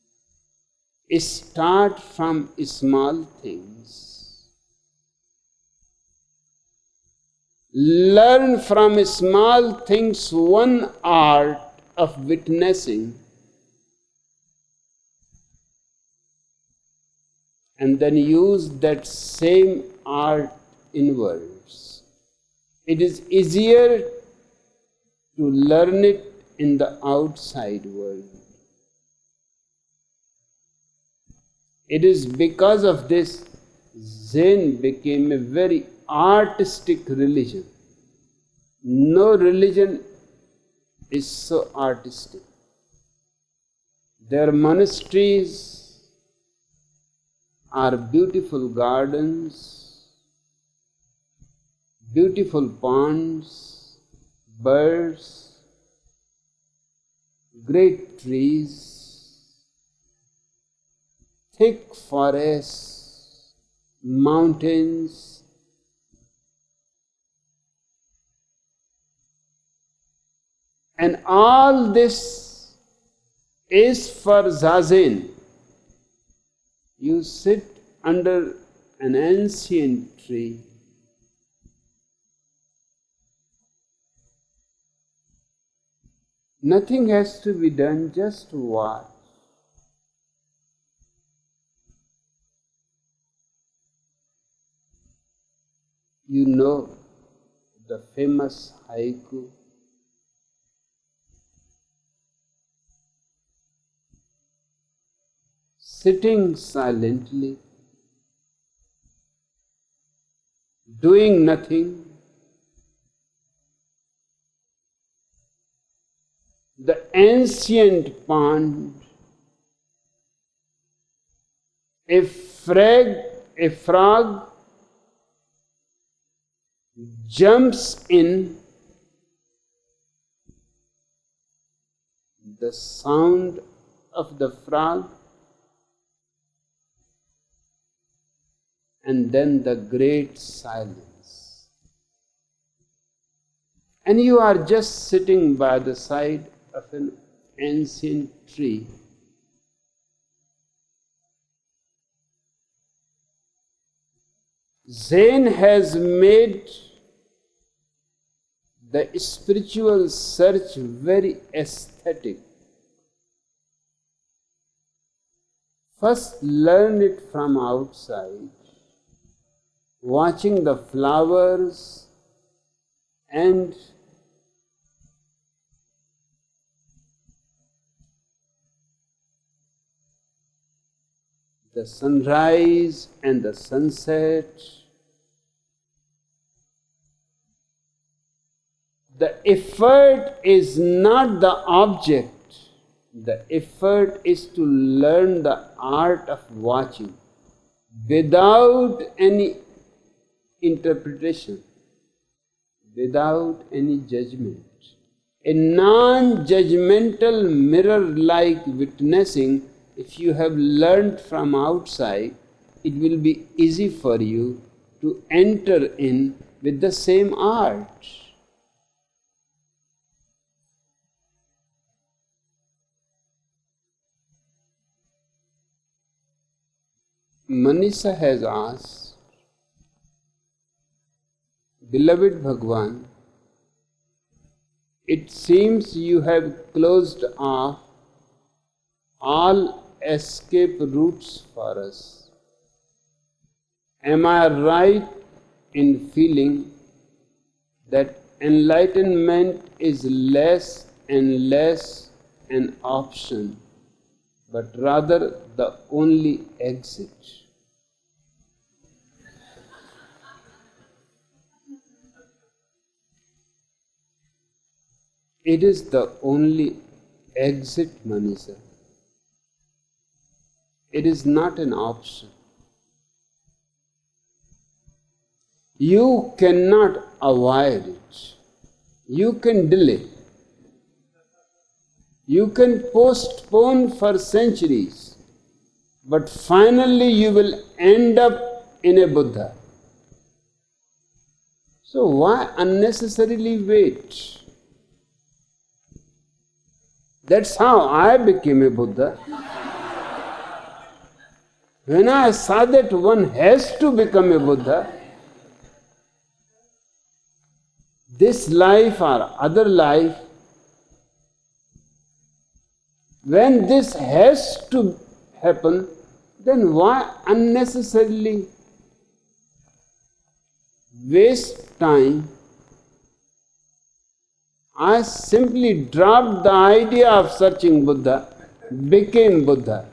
Speaker 2: start from small things. Learn from small things one art of witnessing, and then use that same art inwards. It is easier to learn it in the outside world. It is because of this Zen became a very artistic religion. No religion is so artistic. Their monasteries are beautiful gardens, beautiful ponds, birds, great trees, thick forests, mountains, and all this is for Zazen. You sit under an ancient tree, nothing has to be done, just watch. You know the famous haiku, sitting silently, doing nothing, the ancient pond, a frog, a frog jumps in, the sound of the frog, and then the great silence. And you are just sitting by the side of an ancient tree. Zen has made the spiritual search very aesthetic. First, learn it from outside, watching the flowers and the sunrise and the sunset. The effort is not the object. The effort is to learn the art of watching without any interpretation, without any judgment. A non-judgmental mirror-like witnessing, if you have learned from outside, it will be easy for you to enter in with the same art. Manisha has asked, Beloved Bhagwan, it seems you have closed off all escape routes for us. Am I right in feeling that enlightenment is less and less an option, but rather the only exit? It is the only exit, Manisha. It is not an option. You cannot avoid it. You can delay. You can postpone for centuries, but finally you will end up in a Buddha. So why unnecessarily wait? That's how I became a Buddha. When I saw that one has to become a Buddha, this life or other life, when this has to happen, then why unnecessarily waste time? I simply dropped the idea of searching Buddha, became Buddha.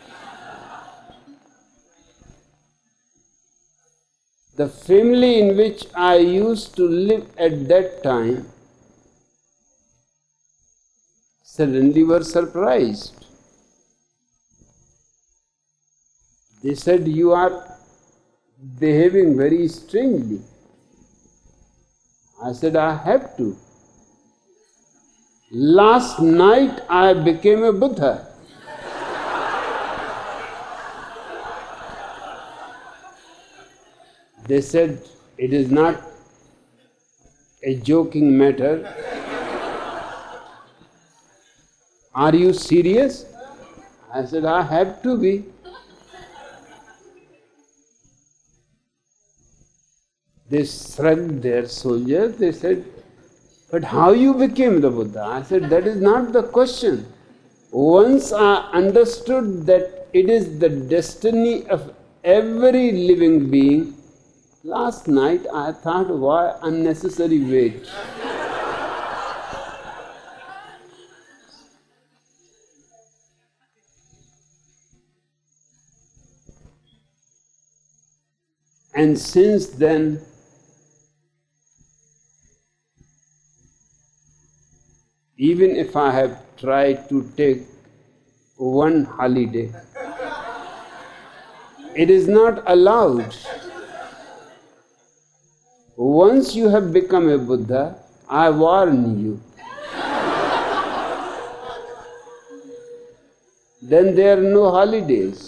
Speaker 2: The family in which I used to live at that time suddenly were surprised. They said, "You are behaving very strangely." I said, "I have to. Last night I became a Buddha." They said, "It is not a joking matter. Are you serious?" I said, "I have to be." They shrugged their shoulders. They said, "But how you became the Buddha?" I said, "That is not the question. Once I understood that it is the destiny of every living being, last night I thought, why unnecessary wait?" And since then, even if I have tried to take one holiday, it is not allowed. Once you have become a Buddha, I warn you, then there are no holidays.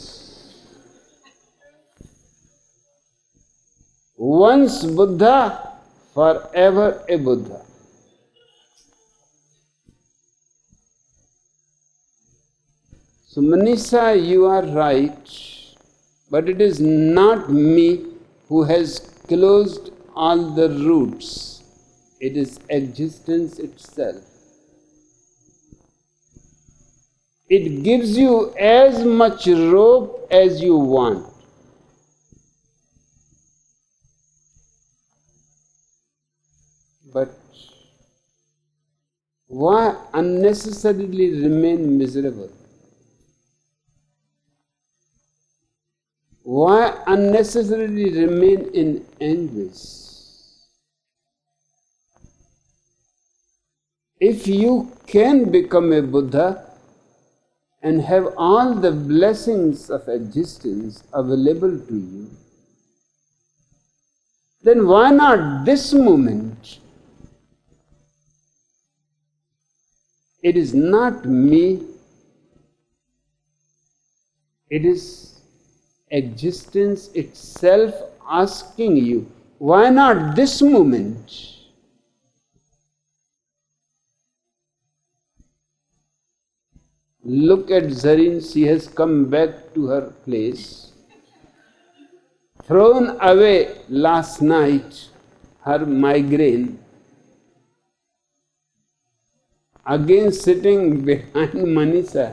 Speaker 2: Once Buddha, forever a Buddha. So Manisha, you are right, but it is not me who has closed all the routes. It is existence itself. It gives you as much rope as you want. But why unnecessarily remain miserable? Why unnecessarily remain in anguish? If you can become a Buddha and have all the blessings of existence available to you, then why not this moment? It is not me, it is existence itself asking you, why not this moment? Look at Zareen, she has come back to her place, thrown away last night her migraine, again sitting behind Manisha.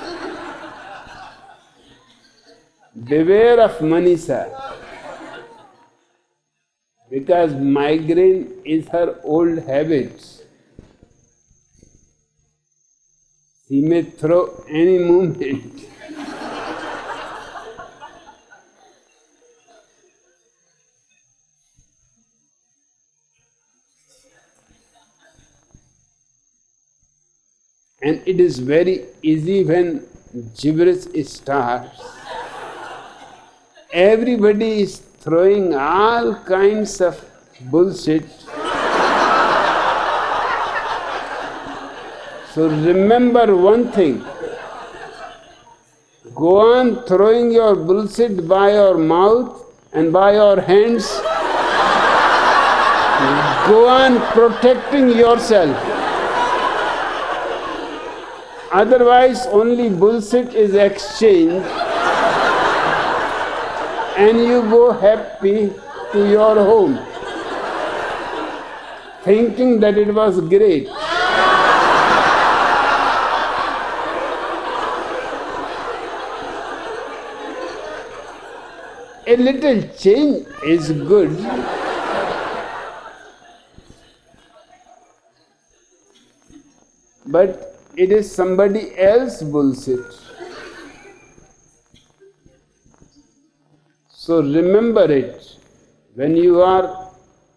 Speaker 2: Beware of Manisha, because migraine is her old habits. She may throw any moment. And it is very easy when gibberish starts. Everybody is throwing all kinds of bullshit. So remember one thing. Go on throwing your bullshit by your mouth and by your hands. Go on protecting yourself. Otherwise, only bullshit is exchanged and you go happy to your home, thinking that it was great. A little change is good. But it is somebody else's bullshit. So remember it when you are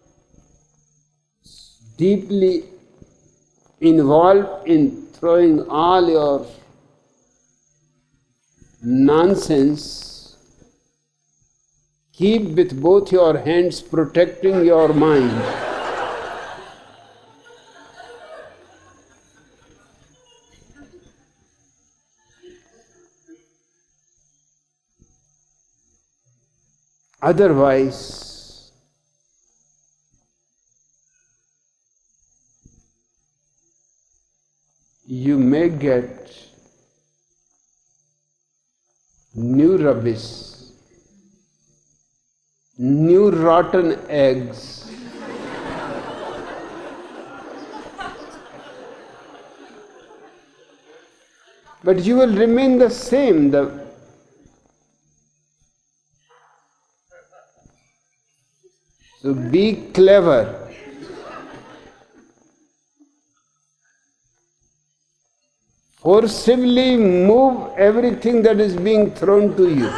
Speaker 2: deeply involved in throwing all your nonsense. Keep with both your hands protecting your mind. Otherwise, you may get new rubbish, new rotten eggs, but you will remain the same. The So be clever. Forcibly move everything that is being thrown to you.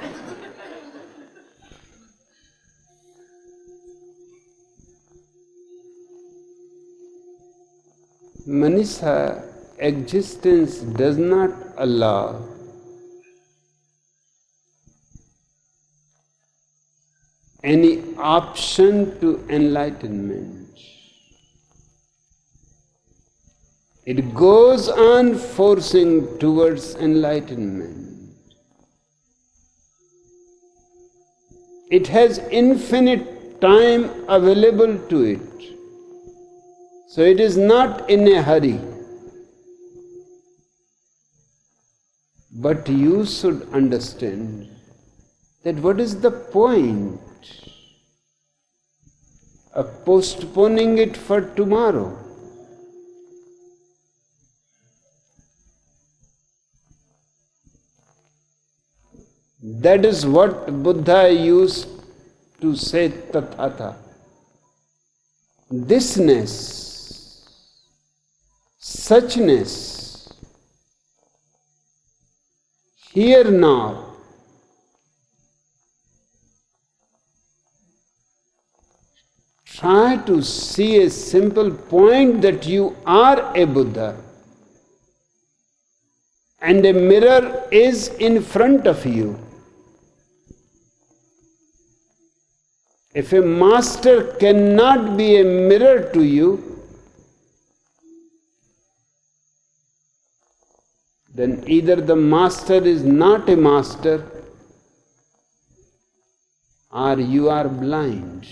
Speaker 2: Manisha, existence does not allow any option to enlightenment. It goes on forcing towards enlightenment. It has infinite time available to it. So it is not in a hurry. But you should understand that what is the point of postponing it for tomorrow? That is what Buddha used to say tathata. Thisness, suchness, here now. Try to see a simple point that you are a Buddha and a mirror is in front of you. If a master cannot be a mirror to you, then either the master is not a master or you are blind.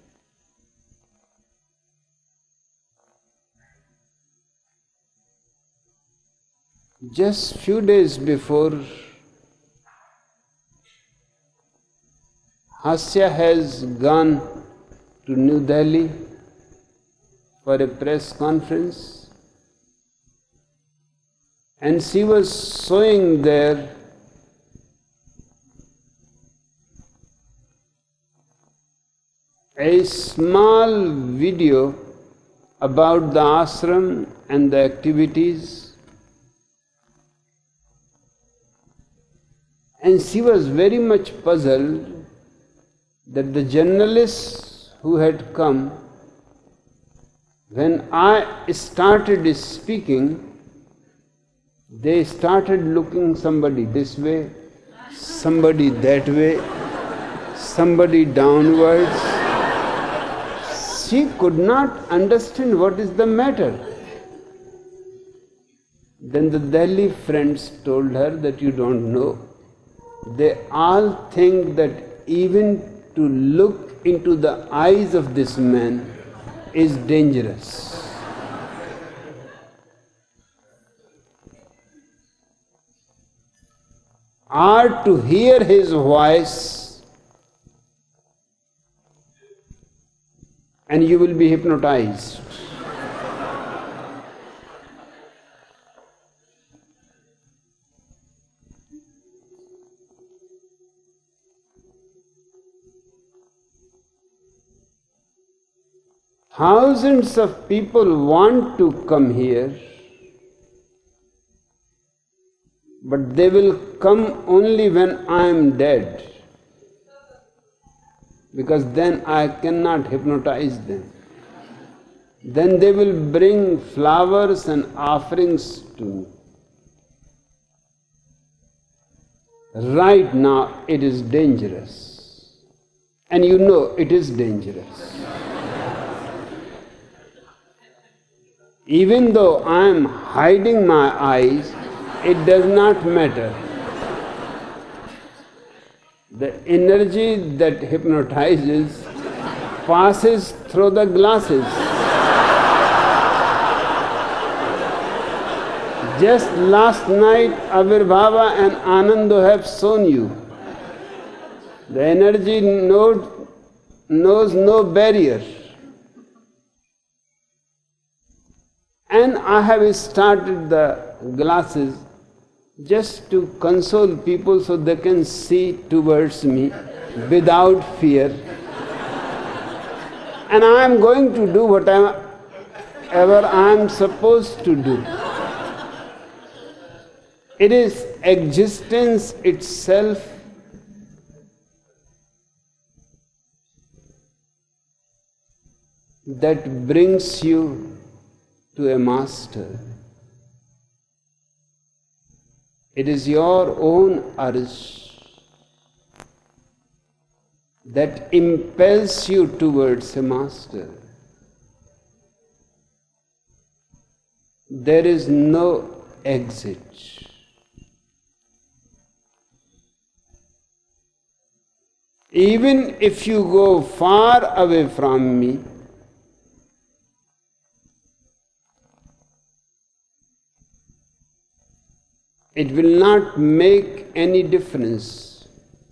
Speaker 2: Just few days before, Hasya has gone to New Delhi for a press conference, and she was showing there a small video about the ashram and the activities, and she was very much puzzled that the journalists who had come, when I started speaking, they started looking somebody this way, somebody that way, somebody downwards. She could not understand what is the matter. Then the Delhi friends told her that you don't know. They all think that even to look into the eyes of this man is dangerous. Or to hear his voice, and you will be hypnotized. Thousands of people want to come here, but they will come only when I am dead, because then I cannot hypnotize them. Then they will bring flowers and offerings to me. Right now it is dangerous, and you know it is dangerous. Even though I am hiding my eyes, it does not matter. The energy that hypnotizes passes through the glasses. Just last night, Avirbhava and Anando have shown you. The energy knows, knows no barrier. And I have started the glasses just to console people so they can see towards me without fear. And I am going to do whatever I am supposed to do. It is existence itself that brings you to a master. It is your own urge that impels you towards a master. There is no exit. Even if you go far away from me, it will not make any difference.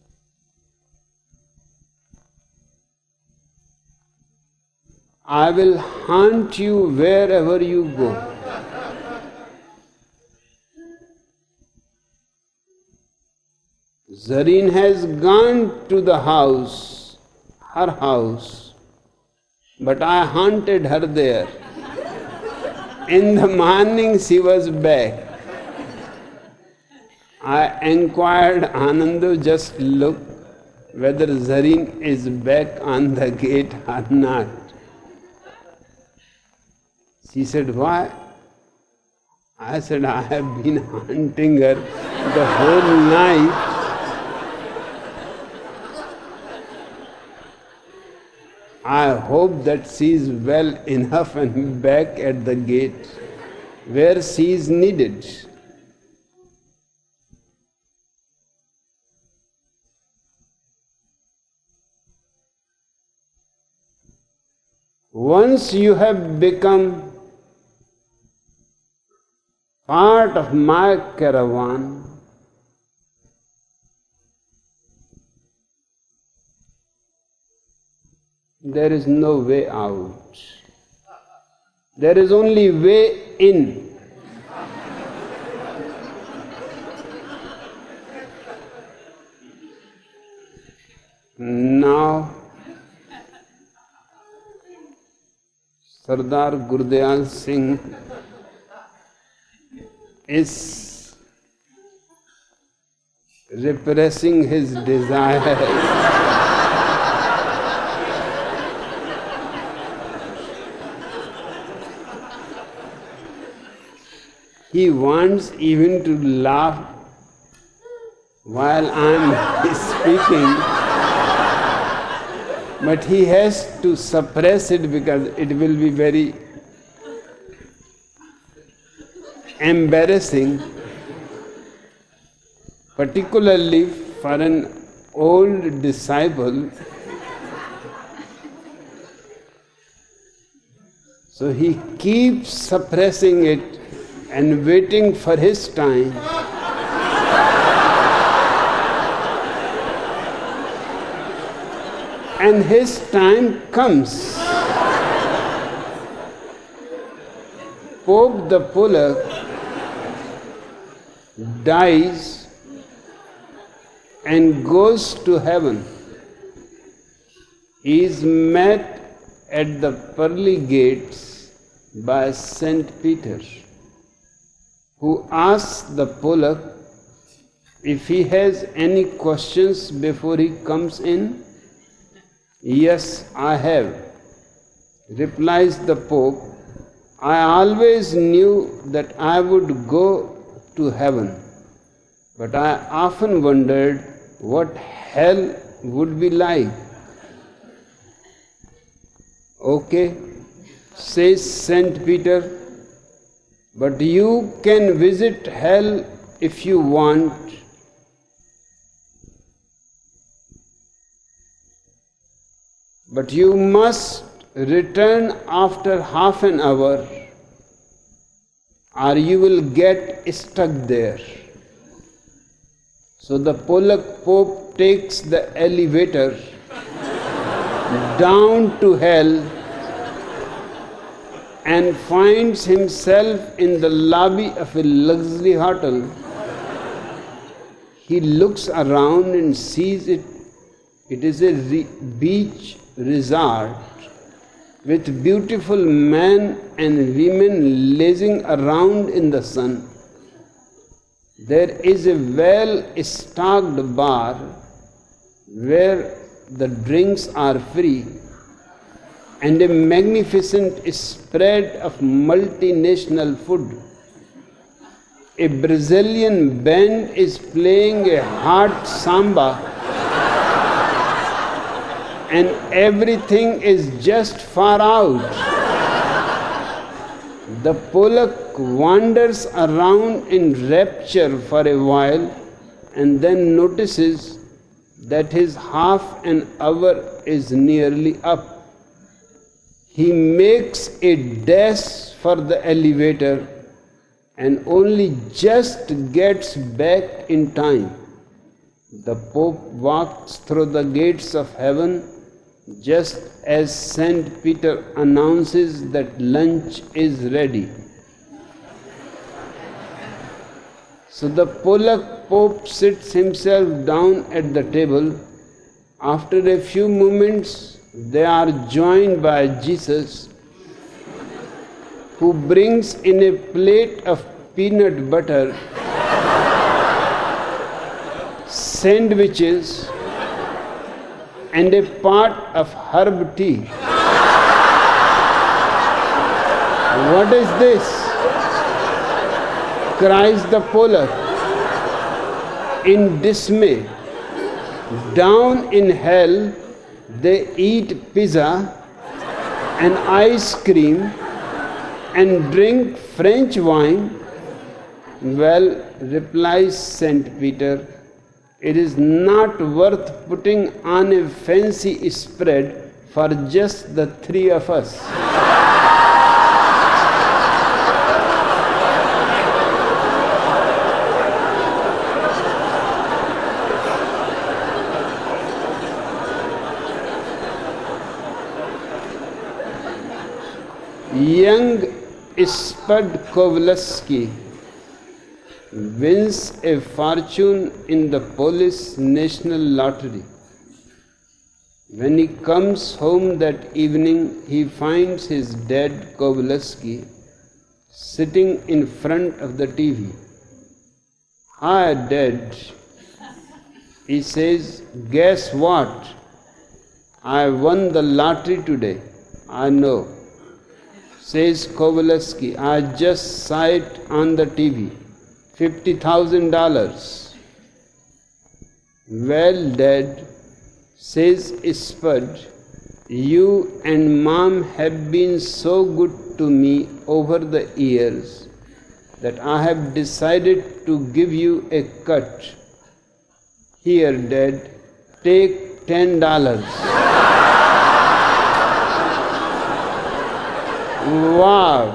Speaker 2: I will haunt you wherever you go. Zareen has gone to the house, her house, but I haunted her there. In the morning she was back. I inquired Anando, just look whether Zareen is back on the gate or not. She said, why? I said, I have been hunting her the whole night. I hope that she is well enough and back at the gate where she is needed. Once you have become part of my caravan, there is no way out. There is only way in. Now, Sardar Gurdayal Singh is repressing his desire. He wants even to laugh while I am speaking. But he has to suppress it because it will be very embarrassing, particularly for an old disciple. So he keeps suppressing it and waiting for his time. And his time comes. Pope the Pulak dies and goes to heaven. He is met at the pearly gates by Saint Peter, who asks the Pulak if he has any questions before he comes in. Yes, I have, replies the Pope. I always knew that I would go to heaven, but I often wondered what hell would be like. Okay, says Saint Peter, but you can visit hell if you want. But you must return after half an hour, or you will get stuck there. So the Pulak Pope takes the elevator down to hell and finds himself in the lobby of a luxury hotel. He looks around and sees it. It is a re- beach resort with beautiful men and women lazing around in the sun. There is a well-stocked bar where the drinks are free and a magnificent spread of multinational food. A Brazilian band is playing a hot samba, and everything is just far out. The Pulak wanders around in rapture for a while and then notices that his half an hour is nearly up. He makes a dash for the elevator and only just gets back in time. The Pope walks through the gates of heaven just as Saint Peter announces that lunch is ready. So the Pulak Pope sits himself down at the table. After a few moments, they are joined by Jesus, who brings in a plate of peanut butter, sandwiches, and a pot of herb tea. What is this? Cries the Pulak in dismay. Down in hell, they eat pizza and ice cream and drink French wine. Well, replies Saint Peter, it is not worth putting on a fancy spread for just the three of us. Spud Kowalski wins a fortune in the Polish National Lottery. When he comes home that evening, he finds his dad Kowalski sitting in front of the T V. "Hi, Dad," he says, "guess what? I won the lottery today." "I know," says Kowalski. "I just saw it on the T V. fifty thousand dollars. "Well, Dad," says Spud, "you and Mom have been so good to me over the years that I have decided to give you a cut. Here, Dad, take ten dollars. "Wow,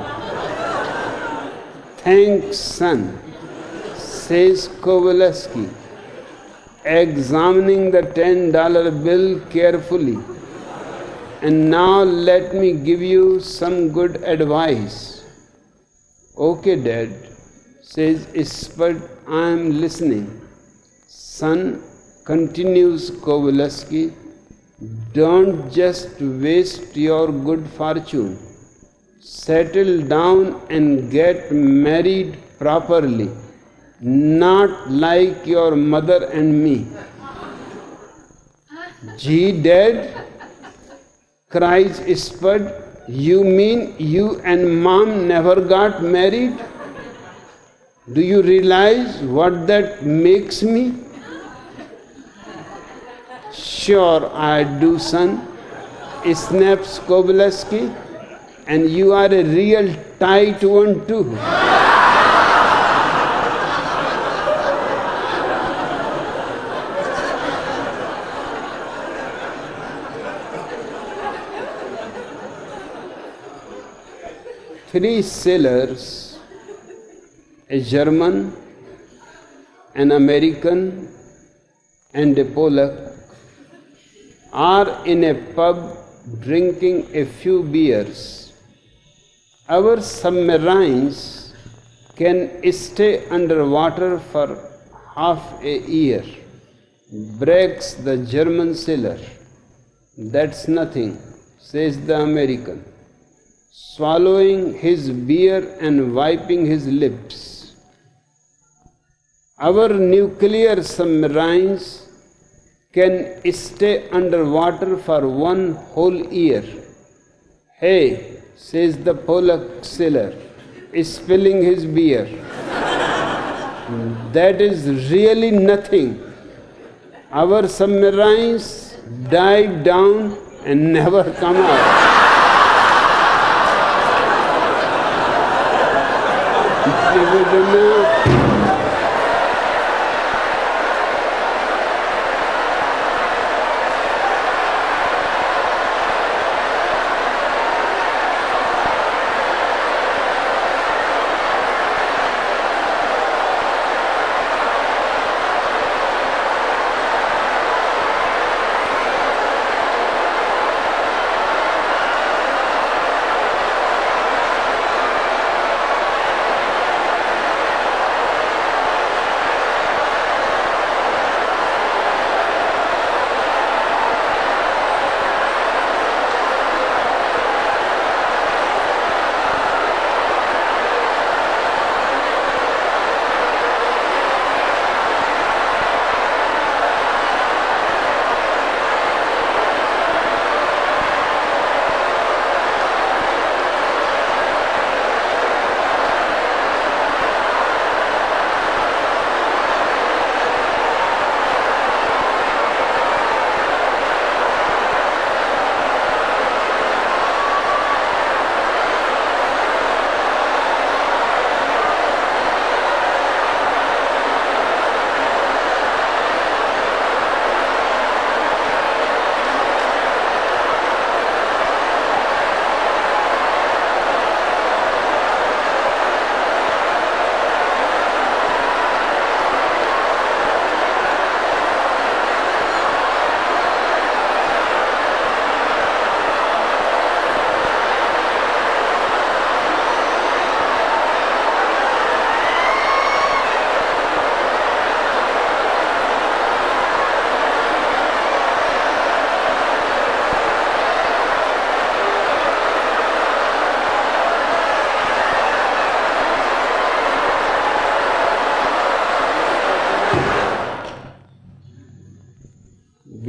Speaker 2: thanks, son," says Kowalski, examining the ten dollar bill carefully. "And now let me give you some good advice." "Okay, Dad," says Spud, "I am listening." "Son," continues Kowalski, "don't just waste your good fortune. Settle down and get married properly, not like your mother and me." "Gee, Dad," cries Spud, "you mean you and Mom never got married? Do you realize what that makes me?" "Sure I do, son," snaps Kowalski, "and you are a real tight one too." Three sailors, a German, an American, and a Polak, are in a pub drinking a few beers. "Our submarines can stay underwater for half a year," brags the German sailor. "That's nothing," says the American, swallowing his beer and wiping his lips. "Our nuclear submarines can stay underwater for one whole year." "Hey," says the Polak sailor, spilling his beer, "that is really nothing. Our submarines dive down and never come out."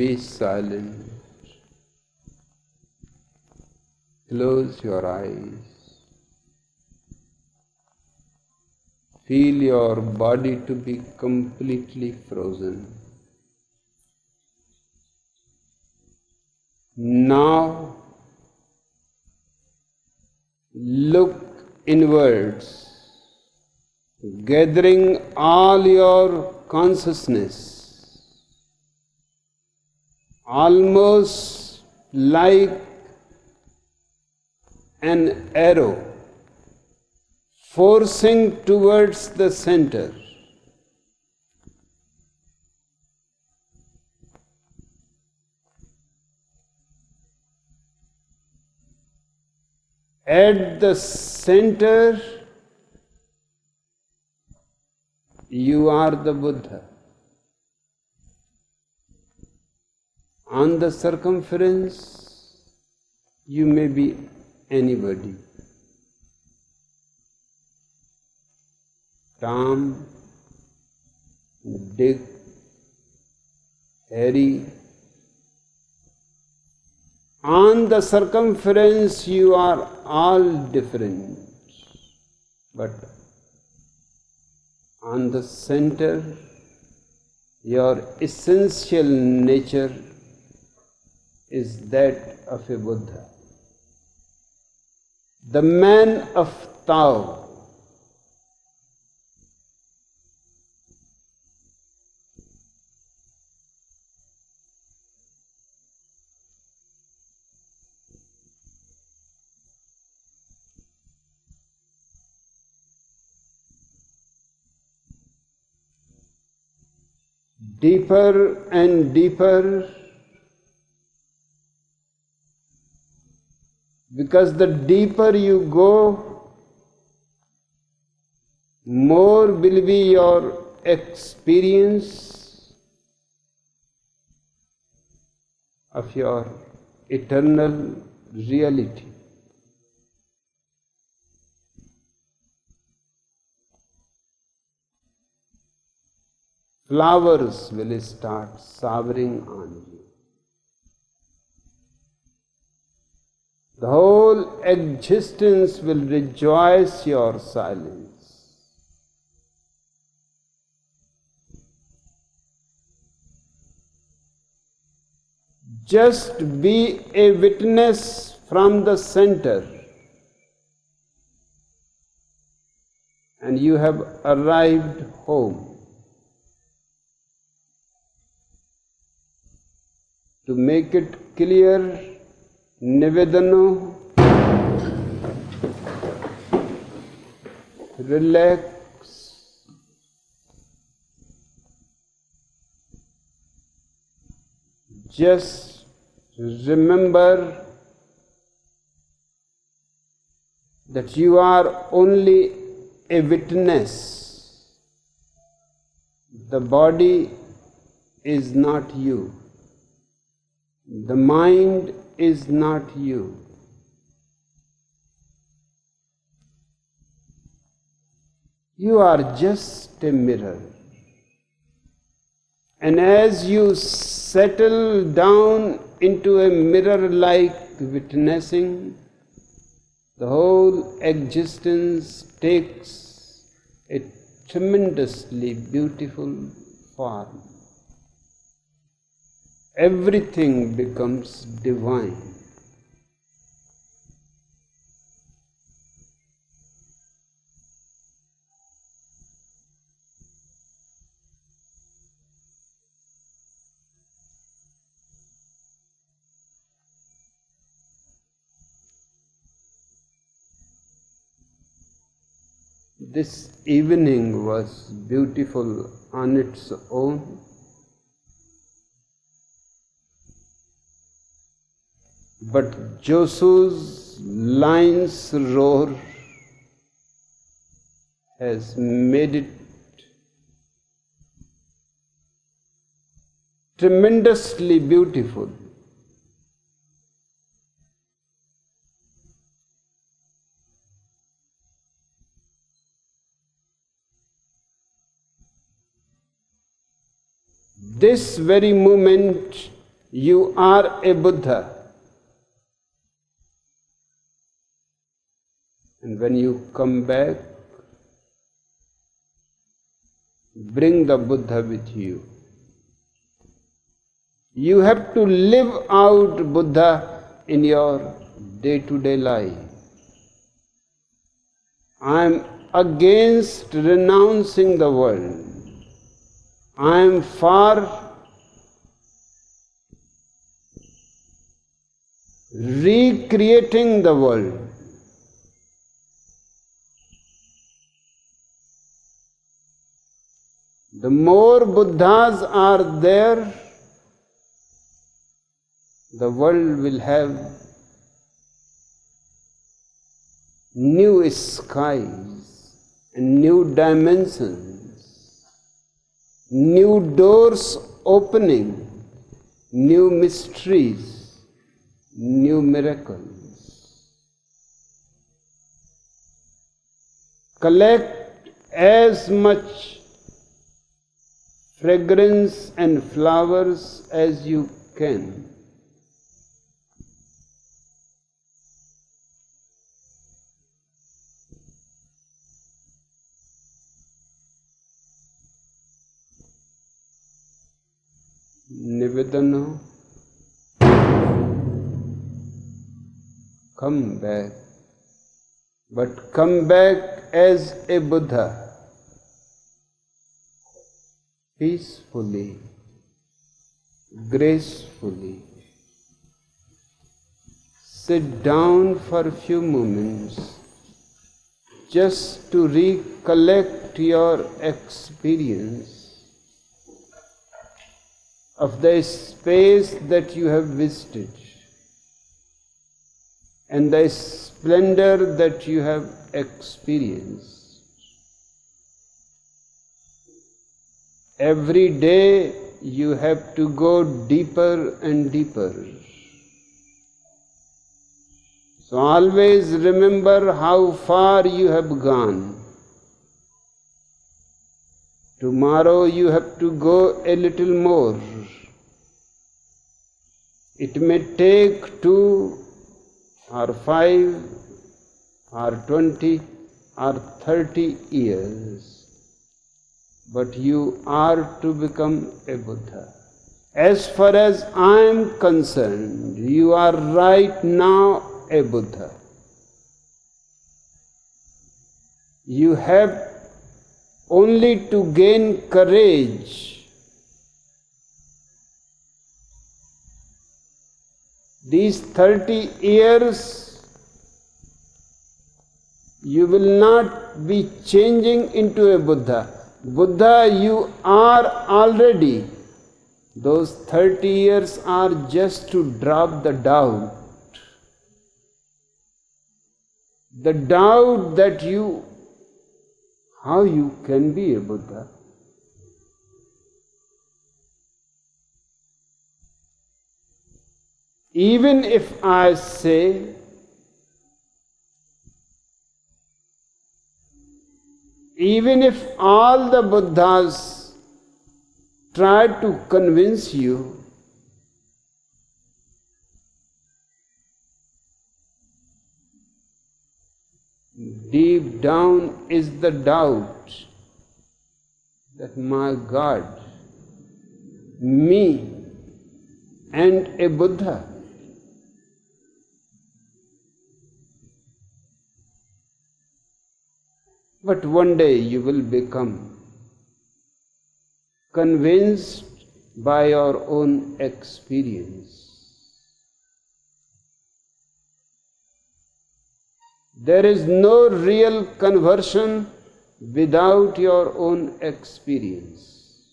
Speaker 2: Be silent. Close your eyes. Feel your body to be completely frozen. Now, look inwards, gathering all your consciousness, almost like an arrow forcing towards the center. At the center, you are the Buddha. On the circumference, you may be anybody. Tom, Dick, Harry. On the circumference, you are all different. But on the center, your essential nature is that of a Buddha. The man of Tao. Deeper and deeper, because the deeper you go, more will be your experience of your eternal reality. Flowers will start showering on you. The whole existence will rejoice your silence. Just be a witness from the center, and you have arrived home. To make it clear, Nivedano, relax, just remember that you are only a witness. The body is not you. The mind is not you. You are just a mirror. And as you settle down into a mirror-like witnessing, the whole existence takes a tremendously beautiful form. Everything becomes divine. This evening was beautiful on its own. But Josu's lion's roar has made it tremendously beautiful. This very moment You are a Buddha. And when you come back, bring the Buddha with you. You have to live out Buddha in your day-to-day life. I am against renouncing the world. I am for recreating the world. The more Buddhas are there, the world will have new skies and new dimensions, new doors opening, new mysteries, new miracles. Collect as much fragrance and flowers as you can. Nivedana, come back, but come back as a Buddha. Peacefully, gracefully. Sit down for a few moments just to recollect your experience of the space that you have visited and the splendor that you have experienced. Every day you have to go deeper and deeper. So always remember how far you have gone. Tomorrow you have to go a little more. It may take two or five or twenty or thirty years. But you are to become a Buddha. As far as I am concerned, you are right now a Buddha. You have only to gain courage. These thirty years, you will not be changing into a Buddha. Buddha, you are already. Those thirty years are just to drop the doubt. The doubt that you, how you can be a Buddha. Even if I say, even if all the Buddhas try to convince you, deep down is the doubt that my God, me and a Buddha, but one day you will become convinced by your own experience. There is no real conversion without your own experience.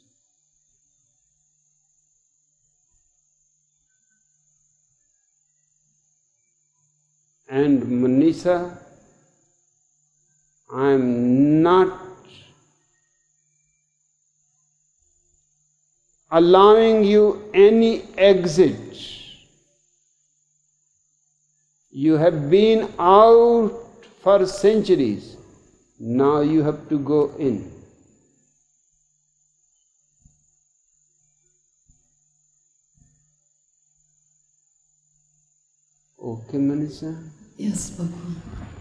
Speaker 2: And Manisha, I am not allowing you any exit. You have been out for centuries. Now you have to go in. Okay, Manisha?
Speaker 1: Yes, Bhagwan.